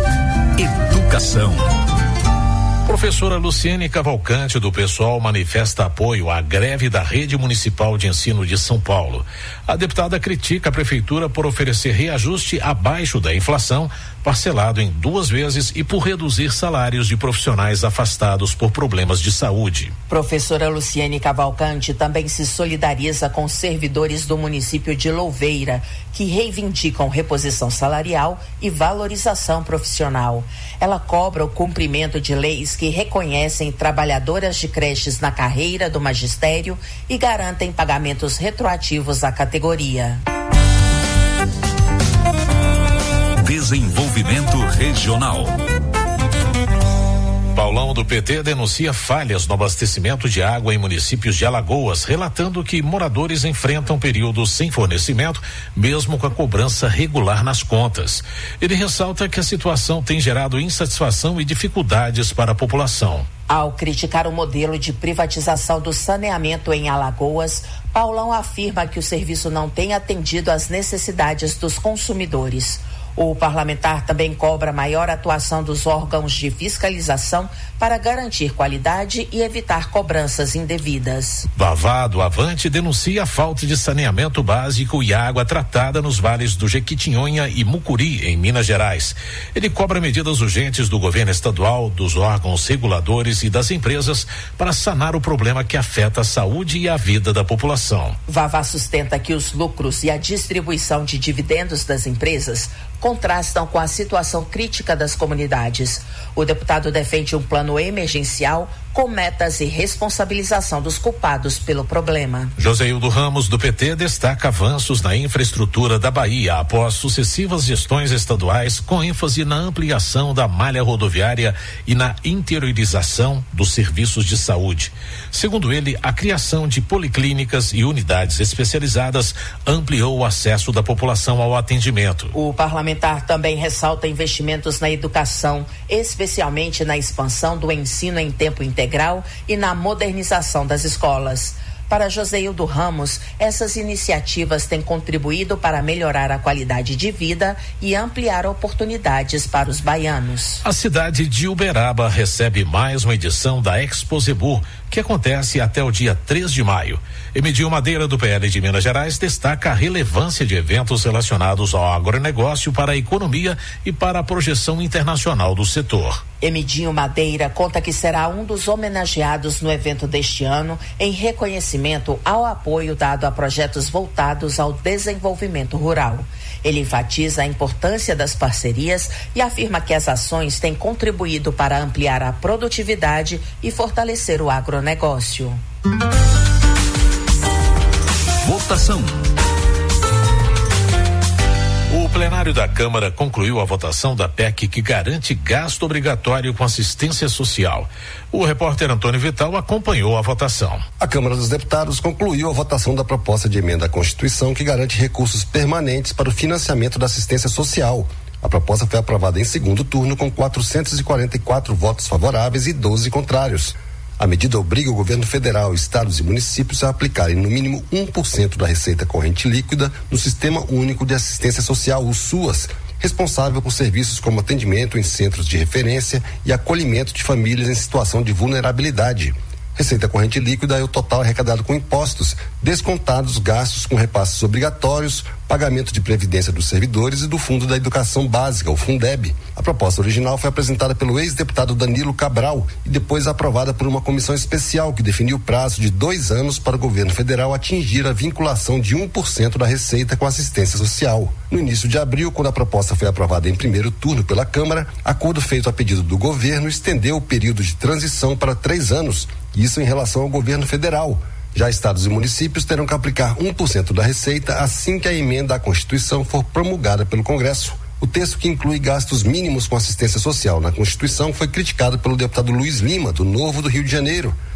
Speaker 14: Educação.
Speaker 25: Professora Luciene Cavalcante, do PSOL, manifesta apoio à greve da Rede Municipal de Ensino de São Paulo. A deputada critica a prefeitura por oferecer reajuste abaixo da inflação, parcelado em duas vezes, e por reduzir salários de profissionais afastados por problemas de saúde.
Speaker 26: Professora Luciene Cavalcante também se solidariza com os servidores do município de Louveira, que reivindicam reposição salarial e valorização profissional. Ela cobra o cumprimento de leis que reconhecem trabalhadoras de creches na carreira do magistério e garantem pagamentos retroativos à categoria.
Speaker 14: Desenvolvimento regional.
Speaker 25: Paulão, do P T, denuncia falhas no abastecimento de água em municípios de Alagoas, relatando que moradores enfrentam períodos sem fornecimento, mesmo com a cobrança regular nas contas. Ele ressalta que a situação tem gerado insatisfação e dificuldades para a população.
Speaker 26: Ao criticar o modelo de privatização do saneamento em Alagoas, Paulão afirma que o serviço não tem atendido às necessidades dos consumidores. O parlamentar também cobra maior atuação dos órgãos de fiscalização para garantir qualidade e evitar cobranças indevidas.
Speaker 25: Vavá do Avante denuncia a falta de saneamento básico e água tratada nos vales do Jequitinhonha e Mucuri, em Minas Gerais. Ele cobra medidas urgentes do governo estadual, dos órgãos reguladores e das empresas para sanar o problema que afeta a saúde e a vida da população.
Speaker 26: Vavá sustenta que os lucros e a distribuição de dividendos das empresas contrastam com a situação crítica das comunidades. O deputado defende um plano emergencial com metas e responsabilização dos culpados pelo problema.
Speaker 25: Joseildo Ramos, do P T, destaca avanços na infraestrutura da Bahia após sucessivas gestões estaduais, com ênfase na ampliação da malha rodoviária e na interiorização dos serviços de saúde. Segundo ele, a criação de policlínicas e unidades especializadas ampliou o acesso da população ao atendimento.
Speaker 26: O parlamentar também ressalta investimentos na educação, especialmente na expansão do ensino em tempo integral e na modernização das escolas. Para Joseildo Ramos, essas iniciativas têm contribuído para melhorar a qualidade de vida e ampliar oportunidades para os baianos.
Speaker 25: A cidade de Uberaba recebe mais uma edição da Expo Zebu, que acontece até o dia três de maio. Emidil Madeira, do P L de Minas Gerais, destaca a relevância de eventos relacionados ao agronegócio para a economia e para a projeção internacional do setor.
Speaker 26: Emidinho Madeira conta que será um dos homenageados no evento deste ano, em reconhecimento ao apoio dado a projetos voltados ao desenvolvimento rural. Ele enfatiza a importância das parcerias e afirma que as ações têm contribuído para ampliar a produtividade e fortalecer o agronegócio.
Speaker 14: Votação.
Speaker 25: O plenário da Câmara concluiu a votação da P E C que garante gasto obrigatório com assistência social. O repórter Antônio Vital acompanhou a votação.
Speaker 7: A Câmara dos Deputados concluiu a votação da proposta de emenda à Constituição que garante recursos permanentes para o financiamento da assistência social. A proposta foi aprovada em segundo turno com quatrocentos e quarenta e quatro votos favoráveis e doze contrários. A medida obriga o governo federal, estados e municípios a aplicarem no mínimo um por cento da receita corrente líquida no Sistema Único de Assistência Social, o SUAS, responsável por serviços como atendimento em centros de referência e acolhimento de famílias em situação de vulnerabilidade. Receita corrente líquida é o total arrecadado com impostos, descontados gastos com repasses obrigatórios, pagamento de previdência dos servidores e do Fundo da Educação Básica, o Fundeb. A proposta original foi apresentada pelo ex-deputado Danilo Cabral e depois aprovada por uma comissão especial que definiu o prazo de dois anos para o governo federal atingir a vinculação de um por cento da receita com assistência social. No início de abril, quando a proposta foi aprovada em primeiro turno pela Câmara, acordo feito a pedido do governo estendeu o período de transição para três anos, isso em relação ao governo federal. Já estados e municípios terão que aplicar um por cento da receita assim que a emenda à Constituição for promulgada pelo Congresso. O texto, que inclui gastos mínimos com assistência social na Constituição, foi criticado pelo deputado Luiz Lima, do Novo do Rio de Janeiro.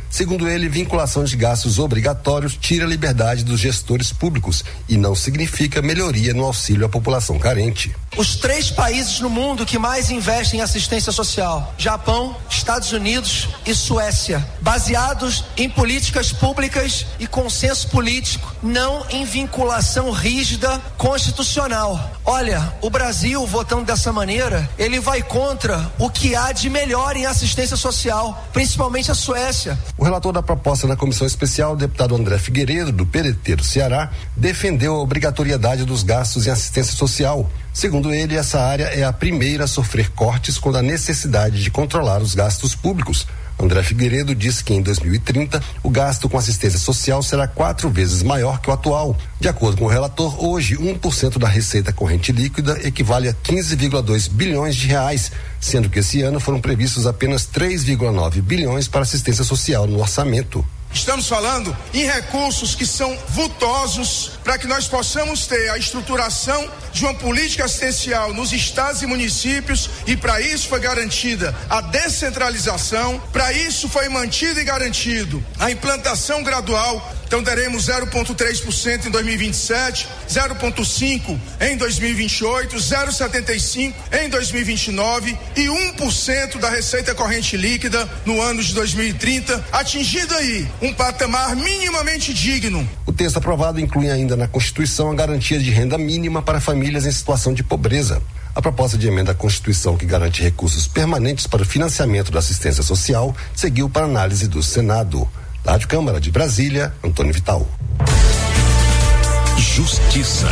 Speaker 7: Segundo ele, vinculação de gastos obrigatórios tira a liberdade dos gestores públicos e não significa melhoria no auxílio à população carente.
Speaker 9: Os três países no mundo que mais investem em assistência social: Japão, Estados Unidos e Suécia, baseados em políticas públicas e consenso político, não em vinculação rígida constitucional. Olha, o Brasil, votando dessa maneira, ele vai contra o que há de melhor em assistência social, principalmente a Suécia.
Speaker 7: O relator da proposta na comissão especial, o deputado André Figueiredo, do P D T do Ceará, defendeu a obrigatoriedade dos gastos em assistência social. Segundo ele, essa área é a primeira a sofrer cortes quando há necessidade de controlar os gastos públicos. André Figueiredo disse que em dois mil e trinta o gasto com assistência social será quatro vezes maior que o atual. De acordo com o relator, hoje um por cento da receita corrente líquida equivale a quinze vírgula dois bilhões de reais, sendo que esse ano foram previstos apenas três vírgula nove bilhões para assistência social no orçamento.
Speaker 11: Estamos falando em recursos que são vultosos para que nós possamos ter a estruturação de uma política assistencial nos estados e municípios, e para isso foi garantida a descentralização, para isso foi mantido e garantido a implantação gradual. Então teremos zero vírgula três por cento em dois mil e vinte e sete, zero vírgula cinco por cento em dois mil e vinte e oito, zero vírgula setenta e cinco por cento em dois mil e vinte e nove e um por cento da receita corrente líquida no ano de dois mil e trinta, atingindo aí um patamar minimamente digno.
Speaker 7: O texto aprovado inclui ainda na Constituição a garantia de renda mínima para famílias em situação de pobreza. A proposta de emenda à Constituição, que garante recursos permanentes para o financiamento da assistência social, seguiu para análise do Senado. Rádio Câmara de Brasília, Antônio Vital.
Speaker 26: Justiça.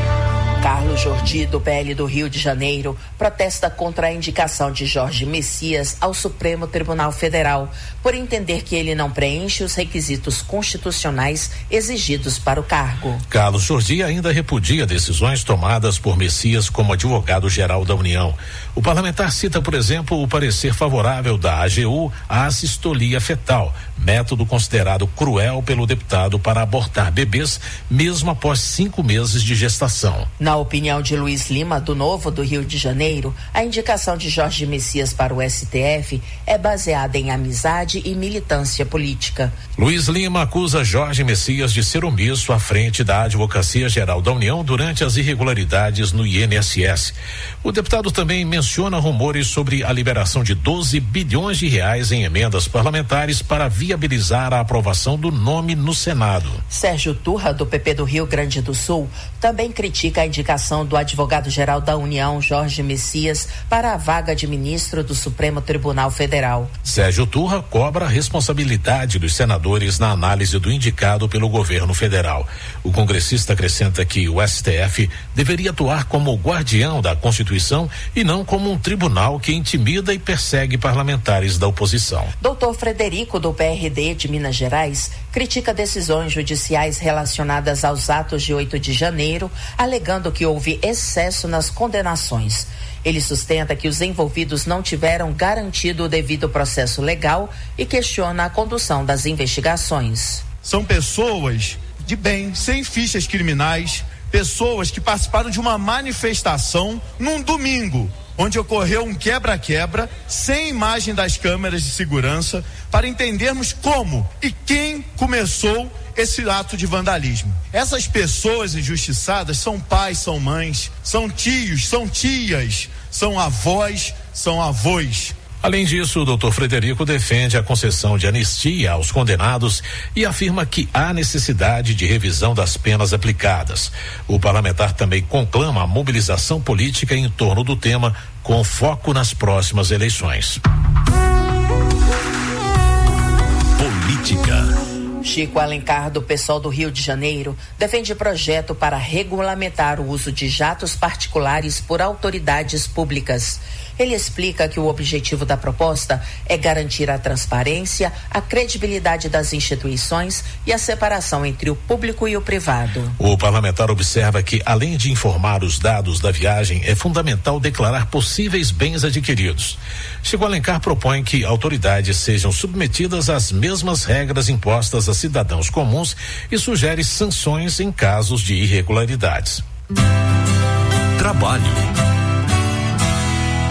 Speaker 26: Carlos Jordi, do P L do Rio de Janeiro, protesta contra a indicação de Jorge Messias ao Supremo Tribunal Federal, por entender que ele não preenche os requisitos constitucionais exigidos para o cargo.
Speaker 25: Carlos Jordi ainda repudia decisões tomadas por Messias como advogado-geral da União. O parlamentar cita, por exemplo, o parecer favorável da A G U à assistolia fetal, método considerado cruel pelo deputado para abortar bebês mesmo após cinco meses de gestação.
Speaker 26: Na opinião de Luiz Lima, do Novo do Rio de Janeiro, a indicação de Jorge Messias para o S T F é baseada em amizade e militância política.
Speaker 25: Luiz Lima acusa Jorge Messias de ser omisso à frente da Advocacia Geral da União durante as irregularidades no I N S S. O deputado também menciona rumores sobre a liberação de doze bilhões de reais em emendas parlamentares para viabilizar a aprovação do nome no Senado.
Speaker 26: Sérgio Turra, do P P do Rio Grande do Sul, também critica a indicação do advogado-geral da União, Jorge Messias, para a vaga de ministro do Supremo Tribunal Federal.
Speaker 25: Sérgio Turra cobra a responsabilidade dos senadores na análise do indicado pelo governo federal. O congressista acrescenta que o S T F deveria atuar como guardião da Constituição e não como um tribunal que intimida e persegue parlamentares da oposição.
Speaker 26: Doutor Frederico, do P R D de Minas Gerais, critica decisões judiciais relacionadas aos atos de oito de janeiro, alegando que houve excesso nas condenações. Ele sustenta que os envolvidos não tiveram garantido o devido processo legal e questiona a condução das investigações.
Speaker 12: São pessoas de bem, sem fichas criminais, pessoas que participaram de uma manifestação num domingo, onde ocorreu um quebra-quebra, sem imagem das câmeras de segurança, para entendermos como e quem começou esse ato de vandalismo. Essas pessoas injustiçadas são pais, são mães, são tios, são tias, são avós, são avós.
Speaker 25: Além disso, o doutor Frederico defende a concessão de anistia aos condenados e afirma que há necessidade de revisão das penas aplicadas. O parlamentar também conclama a mobilização política em torno do tema, com foco nas próximas eleições.
Speaker 26: Política. Chico Alencar, do PSOL do Rio de Janeiro, defende projeto para regulamentar o uso de jatos particulares por autoridades públicas. Ele explica que o objetivo da proposta é garantir a transparência, a credibilidade das instituições e a separação entre o público e o privado.
Speaker 25: O parlamentar observa que, além de informar os dados da viagem, é fundamental declarar possíveis bens adquiridos. Chico Alencar propõe que autoridades sejam submetidas às mesmas regras impostas a cidadãos comuns e sugere sanções em casos de irregularidades.
Speaker 26: Trabalho. A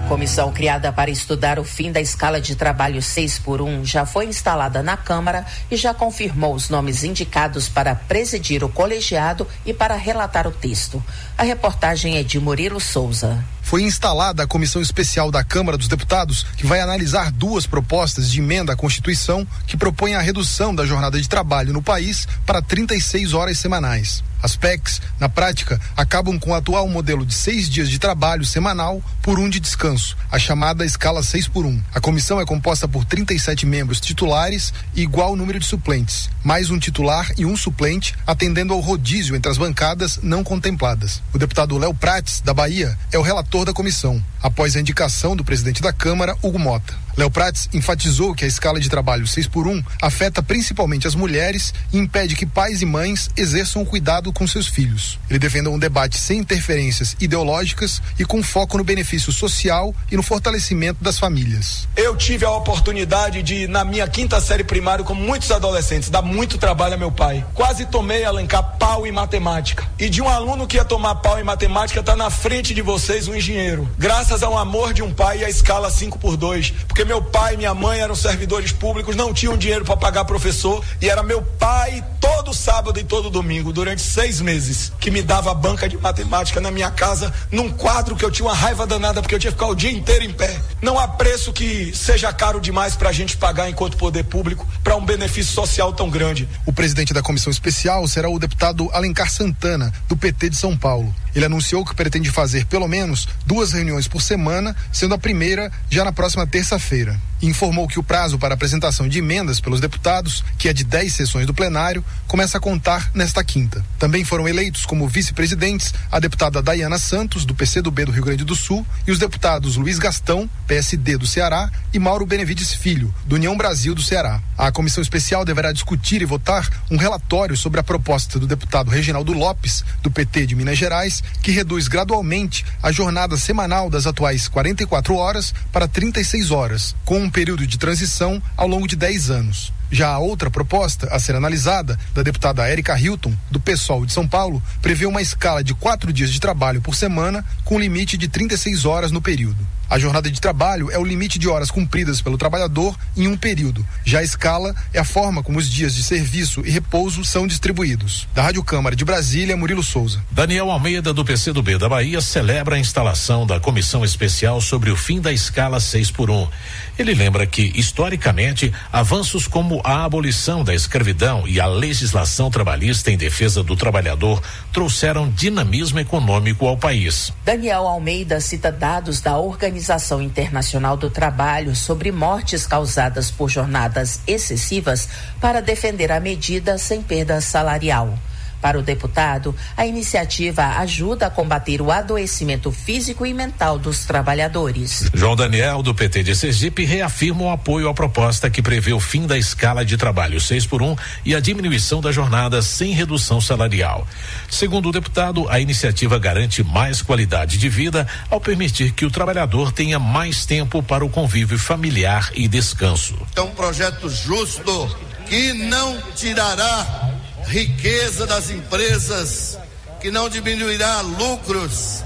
Speaker 26: Comissão criada para estudar o fim da escala de trabalho seis por um já foi instalada na Câmara e já confirmou os nomes indicados para presidir o colegiado e para relatar o texto. A reportagem é de Murilo Souza.
Speaker 10: Foi instalada a Comissão Especial da Câmara dos Deputados, que vai analisar duas propostas de emenda à Constituição que propõem a redução da jornada de trabalho no país para trinta e seis horas semanais. As P E Cs, na prática, acabam com o atual modelo de seis dias de trabalho semanal por um de descanso, a chamada escala seis por um. A comissão é composta por trinta e sete membros titulares e igual número de suplentes, mais um titular e um suplente, atendendo ao rodízio entre as bancadas não contempladas. O deputado Léo Prates, da Bahia, é o relator da comissão, após a indicação do presidente da Câmara, Hugo Mota. Léo Prates enfatizou que a escala de trabalho seis por um afeta principalmente as mulheres e impede que pais e mães exerçam o cuidado com seus filhos. Ele defendeu um debate sem interferências ideológicas e com foco no benefício social e no fortalecimento das famílias.
Speaker 15: Eu tive a oportunidade de, na minha quinta série primária, como muitos adolescentes, dar muito trabalho a meu pai. Quase tomei, Alencar, pau em matemática. E de um aluno que ia tomar pau em matemática, está na frente de vocês um engenheiro. Graças ao amor de um pai e a escala cinco por dois. Porque meu pai e minha mãe eram servidores públicos, não tinham dinheiro para pagar professor, e era meu pai todo sábado e todo domingo, durante seis meses, que me dava a banca de matemática na minha casa, num quadro que eu tinha uma raiva danada, porque eu tinha que ficar o dia inteiro em pé. Não há preço que seja caro demais para a gente pagar enquanto poder público para um benefício social tão grande.
Speaker 10: O presidente da comissão especial será o deputado Alencar Santana, do P T de São Paulo. Ele anunciou que pretende fazer pelo menos duas reuniões por semana, sendo a primeira já na próxima terça-feira. Informou que o prazo para apresentação de emendas pelos deputados, que é de dez sessões do plenário, começa a contar nesta quinta. Também foram eleitos como vice-presidentes a deputada Daiana Santos, do P C do B do Rio Grande do Sul, e os deputados Luiz Gastão, P S D do Ceará, e Mauro Benevides Filho, do União Brasil do Ceará. A comissão especial deverá discutir e votar um relatório sobre a proposta do deputado Reginaldo Lopes, do P T de Minas Gerais, que reduz gradualmente a jornada semanal das atuais quarenta e quatro horas para trinta e seis horas, com um período de transição ao longo de dez anos. Já a outra proposta a ser analisada, da deputada Érica Hilton, do PSOL de São Paulo, prevê uma escala de quatro dias de trabalho por semana, com limite de trinta e seis horas no período. A jornada de trabalho é o limite de horas cumpridas pelo trabalhador em um período. Já a escala é a forma como os dias de serviço e repouso são distribuídos. Da Rádio Câmara de Brasília, Murilo Souza.
Speaker 25: Daniel Almeida, do P C do B da Bahia, celebra a instalação da comissão especial sobre o fim da escala seis por um. Ele lembra que, historicamente, avanços como a abolição da escravidão e a legislação trabalhista em defesa do trabalhador trouxeram dinamismo econômico ao país.
Speaker 26: Daniel Almeida cita dados da Organização Internacional do Trabalho sobre mortes causadas por jornadas excessivas para defender a medida sem perda salarial. Para o deputado, a iniciativa ajuda a combater o adoecimento físico e mental dos trabalhadores.
Speaker 25: João Daniel, do P T de Sergipe, reafirma o apoio à proposta que prevê o fim da escala de trabalho seis por um e a diminuição da jornada sem redução salarial. Segundo o deputado, a iniciativa garante mais qualidade de vida ao permitir que o trabalhador tenha mais tempo para o convívio familiar e descanso.
Speaker 16: É um projeto justo que não tirará riqueza das empresas, que não diminuirá lucros,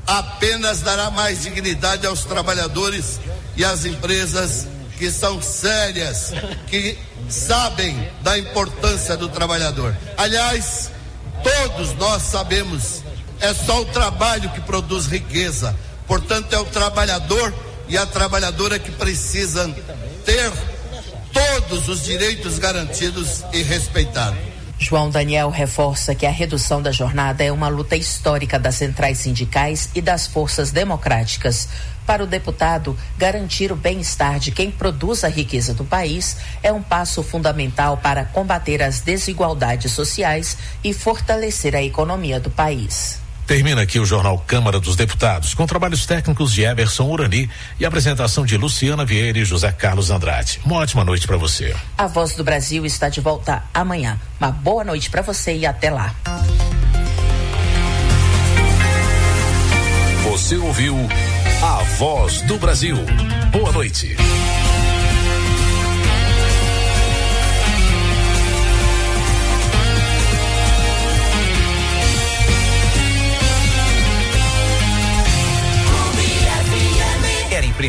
Speaker 16: apenas dará mais dignidade aos trabalhadores e às empresas que são sérias, que sabem da importância do trabalhador. Aliás, todos nós sabemos, é só o trabalho que produz riqueza, portanto é o trabalhador e a trabalhadora que precisam ter todos os direitos garantidos e respeitados.
Speaker 26: João Daniel reforça que a redução da jornada é uma luta histórica das centrais sindicais e das forças democráticas. Para o deputado, garantir o bem-estar de quem produz a riqueza do país é um passo fundamental para combater as desigualdades sociais e fortalecer a economia do país.
Speaker 25: Termina aqui o Jornal Câmara dos Deputados, com trabalhos técnicos de Everson Urani e apresentação de Luciana Vieira e José Carlos Andrade. Uma ótima noite para você.
Speaker 26: A Voz do Brasil está de volta amanhã. Uma boa noite para você e até lá.
Speaker 14: Você ouviu A Voz do Brasil. Boa noite.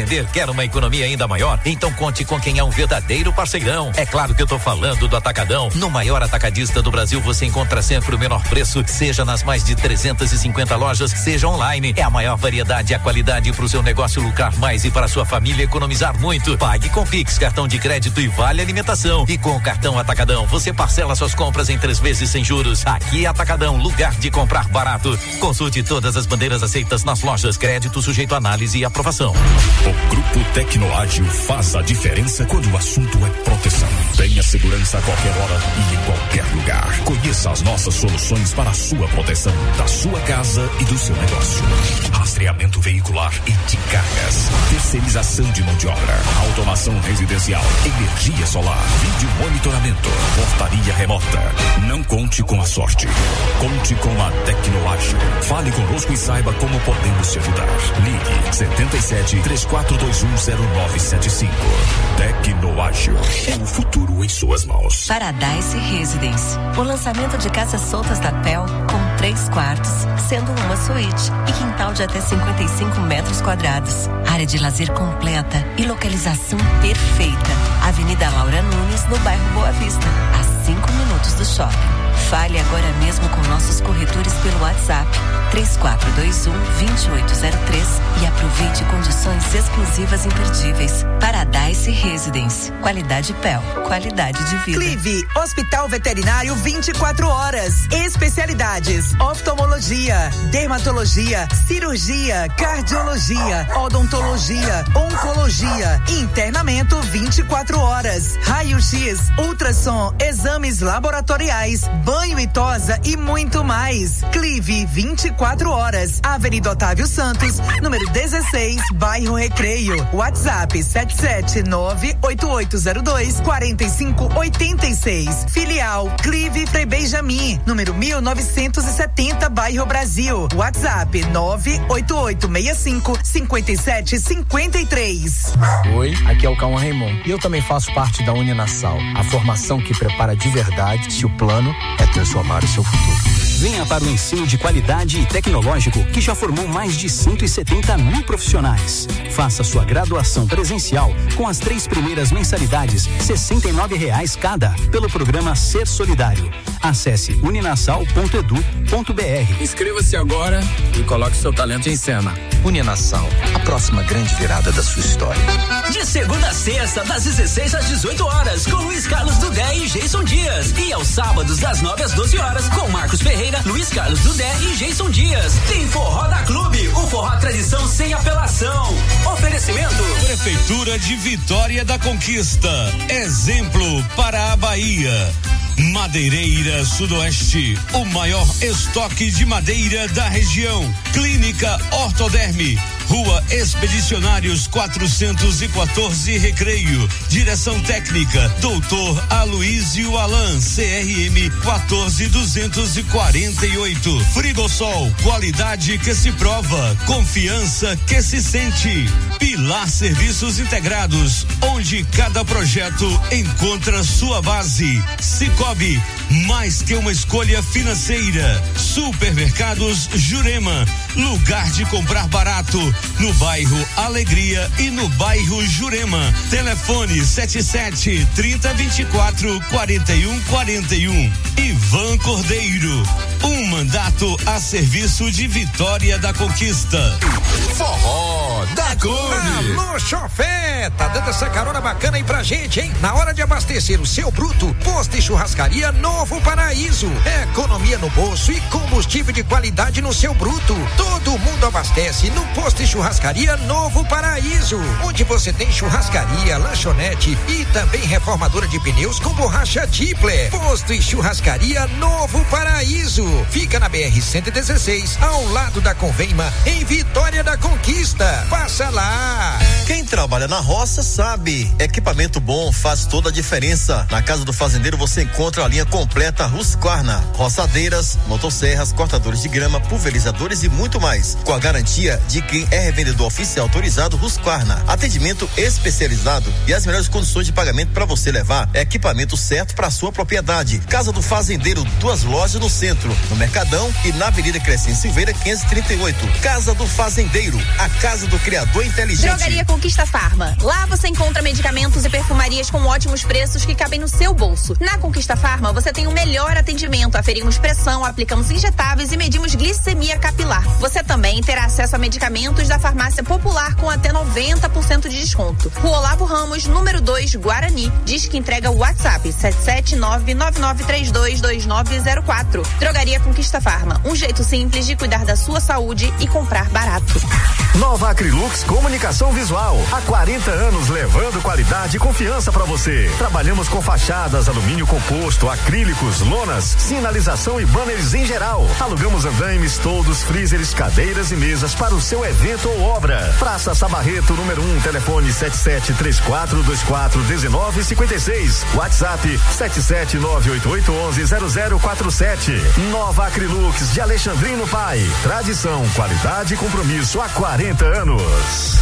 Speaker 13: vender, quer uma economia ainda maior? Então conte com quem é um verdadeiro parceirão. É claro que eu tô falando do Atacadão. No maior atacadista do Brasil você encontra sempre o menor preço, seja nas mais de trezentas e cinquenta lojas, seja online. É a maior variedade e a qualidade para o seu negócio lucrar mais e para a sua família economizar muito. Pague com Pix, cartão de crédito e vale alimentação. E com o cartão Atacadão você parcela suas compras em três vezes sem juros. Aqui é Atacadão, lugar de comprar barato. Consulte todas as bandeiras aceitas nas lojas. Crédito sujeito a análise e aprovação.
Speaker 17: O Grupo Tecnoágil faz a diferença quando o assunto é proteção. Tenha segurança a qualquer hora e em qualquer lugar. Conheça as nossas soluções para a sua proteção, da sua casa e do seu negócio. Rastreamento veicular e de cargas. Terceirização de mão de obra. Automação residencial. Energia solar. Vídeo monitoramento. Portaria remota. Não conte com a sorte. Conte com a Tecnoágil. Fale conosco e saiba como podemos te ajudar. Ligue setenta e sete, três quatro dois um, zero nove sete cinco. Tecnoágil. É o futuro em suas mãos.
Speaker 18: Paradise Residence. O lançamento de casas soltas da P E L com três quartos, sendo uma suíte e quintal de até cinquenta e cinco metros quadrados. Área de lazer completa e localização perfeita. Avenida Laura Nunes, no bairro Boa Vista, a cinco minutos do shopping. Fale agora mesmo com nossos corretores pelo WhatsApp três quatro dois um, dois oito zero três e aproveite condições exclusivas imperdíveis. Paradise Residence. Qualidade P E L. Qualidade de vida.
Speaker 19: Clive, Hospital Veterinário vinte e quatro horas. Especialidades: oftalmologia, dermatologia, cirurgia, cardiologia, odontologia, oncologia, internamento vinte e quatro horas, raio-x, ultrassom, exames laboratoriais, banho e tosa e muito mais. Clive vinte e quatro horas. Avenida Otávio Santos, número dezesseis, bairro Recreio. WhatsApp sete sete nove oito oito zero dois, quatro cinco oito seis. Filial Clive Frei Benjamin, número mil novecentos e setenta, bairro Brasil. WhatsApp nove oito oito seis cinco, cinco sete cinco três.
Speaker 21: Oi, aqui é o Cauã Raymond e eu também faço parte da Uninasal, a formação que prepara de verdade se o plano é transformar o seu futuro.
Speaker 24: Venha para o ensino de qualidade e tecnológico que já formou mais de cento e setenta mil profissionais. Faça sua graduação presencial com as três primeiras mensalidades, sessenta e nove reais cada, pelo programa Ser Solidário. Acesse uninasal ponto edu ponto br.
Speaker 27: Inscreva-se agora e coloque seu talento em cena.
Speaker 21: Uninasal, a próxima grande virada da sua história.
Speaker 28: De segunda a sexta, das dezesseis às dezoito horas, com Luiz Carlos Dudé e Jason Dias. E aos sábados, das nove às doze horas, com Marcos Ferreira, Luiz Carlos Dudé e Jason Dias. Tem Forró da Clube, o forró tradição sem apelação. Oferecimento:
Speaker 29: Prefeitura de Vitória da Conquista. Exemplo para a Bahia. Madeireira Sudoeste, o maior estoque de madeira da região. Clínica Ortoderme, Rua Expedicionários quatrocentos e quatorze, Recreio. Direção técnica doutor Aloísio Alan, C R M quatorze duzentos e quarenta e oito. Frigosol, qualidade que se prova, confiança que se sente. Pilar Serviços Integrados, onde cada projeto encontra sua base. Cicobi, mais que uma escolha financeira. Supermercados Jurema, lugar de comprar barato, no bairro Alegria e no bairro Jurema. Telefone sete sete, trinta, vinte e quatro, quarenta e um, quarenta e um. Ivan Cordeiro, um mandato a serviço de Vitória da Conquista.
Speaker 30: Forró da Clube. Alô, chofé, tá dando essa carona bacana aí pra gente, hein? Na hora de abastecer o seu bruto, Posto e Churrascaria Novo Paraíso. Economia no bolso e combustível de qualidade no seu bruto. Todo mundo abastece no Posto e Churrascaria Novo Paraíso, onde você tem churrascaria, lanchonete e também reformadora de pneus com borracha Tipler. Posto e Churrascaria Novo Paraíso. Fica na B R cento e dezesseis, ao lado da Convema, em Vitória da Conquista. Passa lá.
Speaker 31: Quem trabalha na roça sabe, equipamento bom faz toda a diferença. Na Casa do Fazendeiro você encontra a linha completa Husqvarna, roçadeiras, motosserras, cortadores de grama, pulverizadores e muito mais, com a garantia de quem é revendedor oficial autorizado Husqvarna. Atendimento especializado e as melhores condições de pagamento para você levar equipamento certo para sua propriedade. Casa do Fazendeiro, duas lojas no no centro, no Mercadão e na Avenida Crescente Silveira quinhentos e trinta e oito. Casa do Fazendeiro, a casa do criador inteligente.
Speaker 1: Drogaria Conquista Farma. Lá você encontra medicamentos e perfumarias com ótimos preços que cabem no seu bolso. Na Conquista Farma você tem o melhor atendimento. Aferimos pressão, aplicamos injetáveis e medimos glicemia capilar. Você também terá acesso a medicamentos da Farmácia Popular com até noventa por cento de desconto. Rua Olavo Ramos, número dois, Guarani. Diz que entrega o WhatsApp sete sete nove nove nove três dois dois nove zero quatro. Drogaria Conquista Farma. Um jeito simples de cuidar da sua saúde e comprar barato.
Speaker 2: Nova Acrilux Comunicação Visual. Há quarenta anos levando qualidade e confiança para você. Trabalhamos com fachadas, alumínio composto, acrílicos, lonas, sinalização e banners em geral. Alugamos andaimes, toldos, freezers, cadeiras e mesas para o seu evento ou obra. Praça Sabarreto, número um, telefone sete sete três quatro dois quatro um nove cinco seis. WhatsApp sete sete nove oito oito um um zero zero quatro sete. Nova Acrilux de Alexandrino Pai. Tradição, qualidade e compromisso há quarenta anos.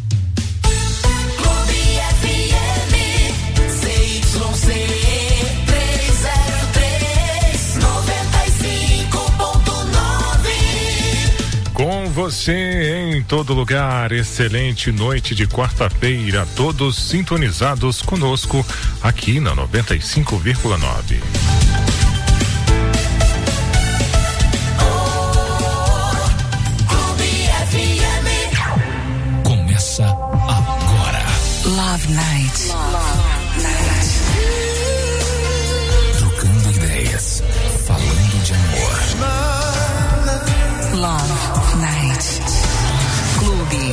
Speaker 3: Com você em todo lugar, excelente noite de quarta-feira, todos sintonizados conosco aqui na noventa e cinco vírgula nove.
Speaker 29: Começa agora.
Speaker 18: Love Night. Love Night.
Speaker 29: Trocando ideias, falando de amor.
Speaker 18: Love Night. Clube.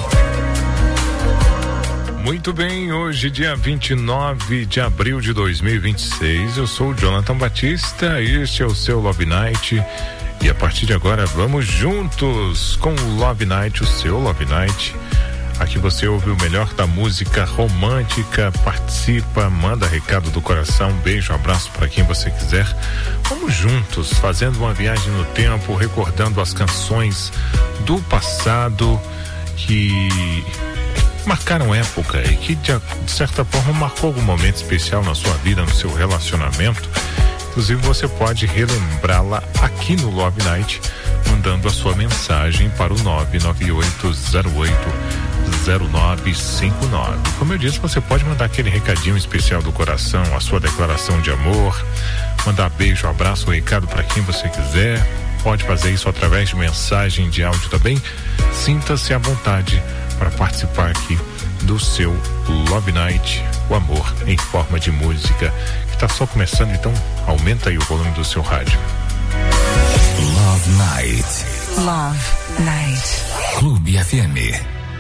Speaker 3: Muito bem, hoje dia vinte e nove de abril de dois mil e vinte e seis, eu sou o Jonathan Batista, este é o seu Love Night e a partir de agora vamos juntos com o Love Night, o seu Love Night. Aqui você ouve o melhor da música romântica, participa, manda recado do coração, beijo, abraço para quem você quiser. Vamos juntos, fazendo uma viagem no tempo, recordando as canções do passado que marcaram época e que de, de certa forma marcou algum momento especial na sua vida, no seu relacionamento. Inclusive você pode relembrá-la aqui no Love Night, mandando a sua mensagem para o nove nove oito zero oito zero nove cinco nove. Como eu disse, você pode mandar aquele recadinho especial do coração, a sua declaração de amor, mandar beijo, abraço, recado para quem você quiser. Pode fazer isso através de mensagem de áudio também. Sinta-se à vontade para participar aqui do seu Love Night, o amor em forma de música, que está só começando, então aumenta aí o volume do seu rádio.
Speaker 29: Love Night.
Speaker 18: Love Night.
Speaker 29: Clube F M.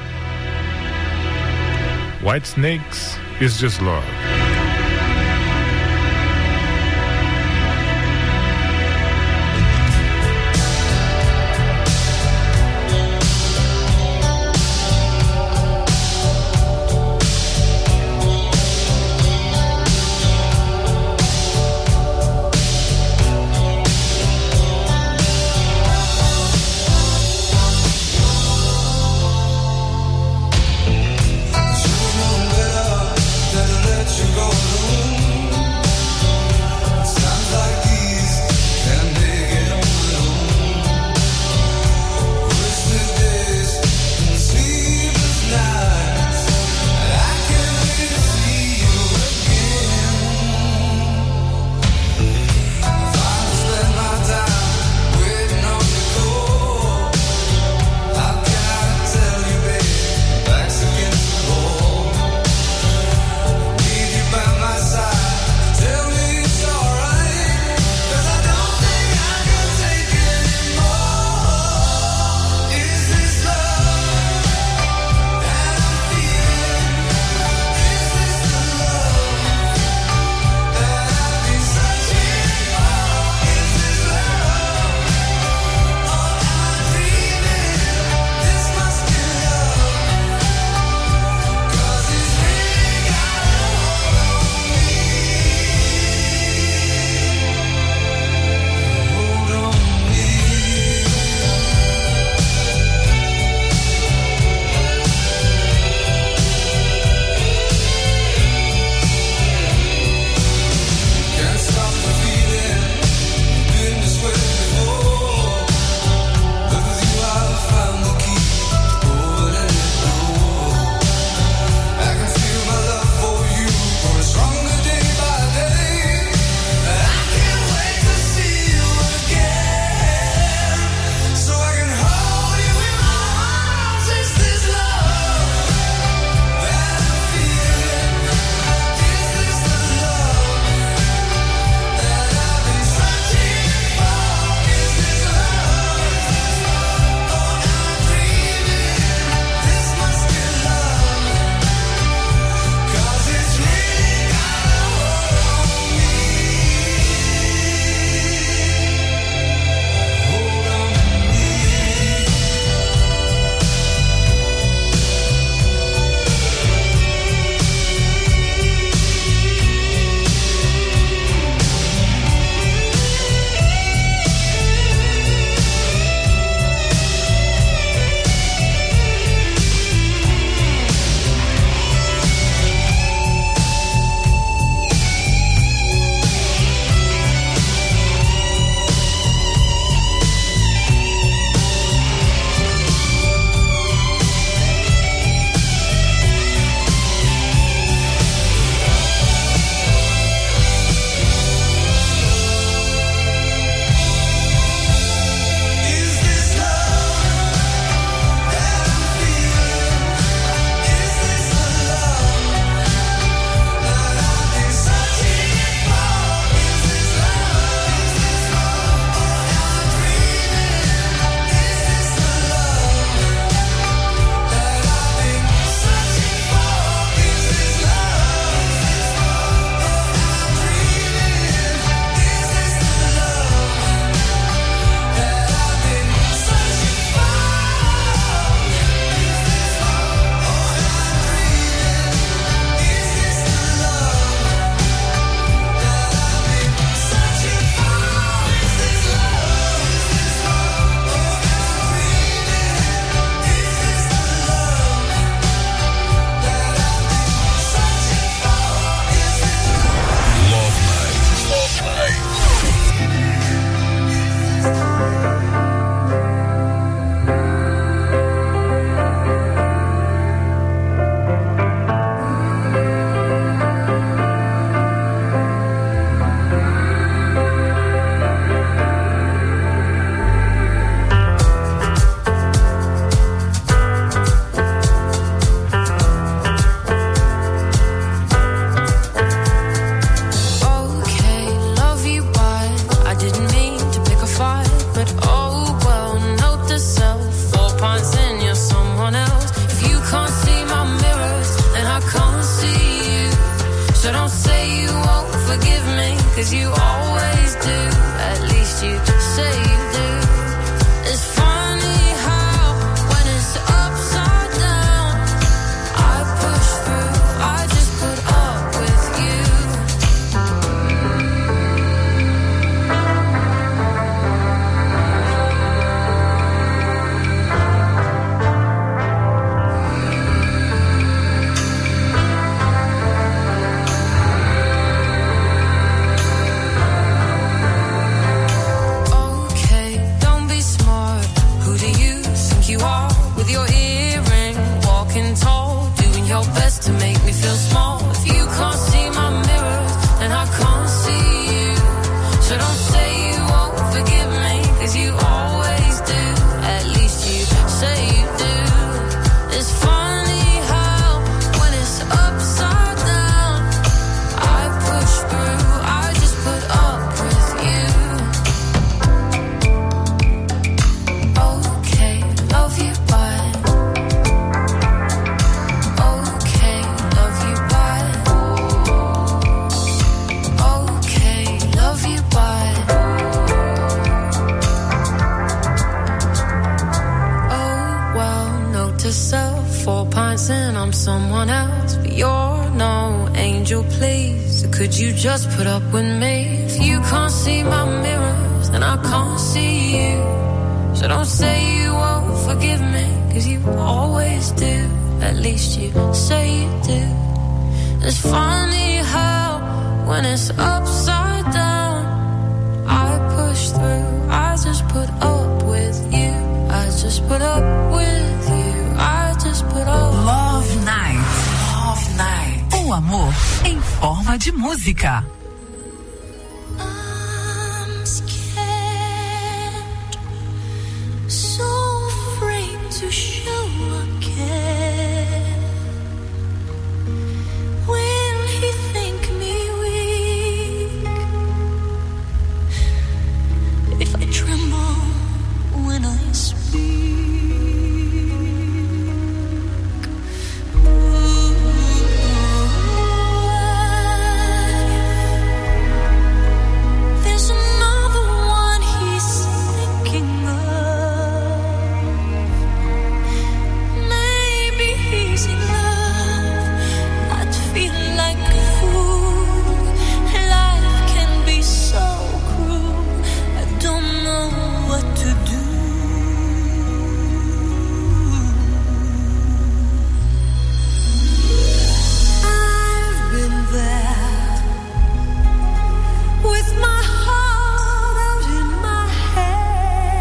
Speaker 3: White Snakes is Just Love.
Speaker 4: You 'cause you always do. At least you say you do. It's funny how when it's upside down, I push through, I just put up with you. With your earring, walking tall, doing your best to make me feel small. If you can't see my mirrors, then I can't see you. So don't say you won't forgive me, 'cause you always do. At least you say you do. It's funny how when it's upside down, I push through, I just put up with you. Okay, love you, but four pints and I'm someone else, but you're no angel, please. So could you just put up with me? If you can't see my mirrors, then I can't see you. So don't say you won't forgive me, 'cause you always do. At least you say you do. It's funny how when it's upside down, I push through, I just put up with you. I just put up with you. I just put up.
Speaker 19: Love Night. Love Night. O amor em forma de música.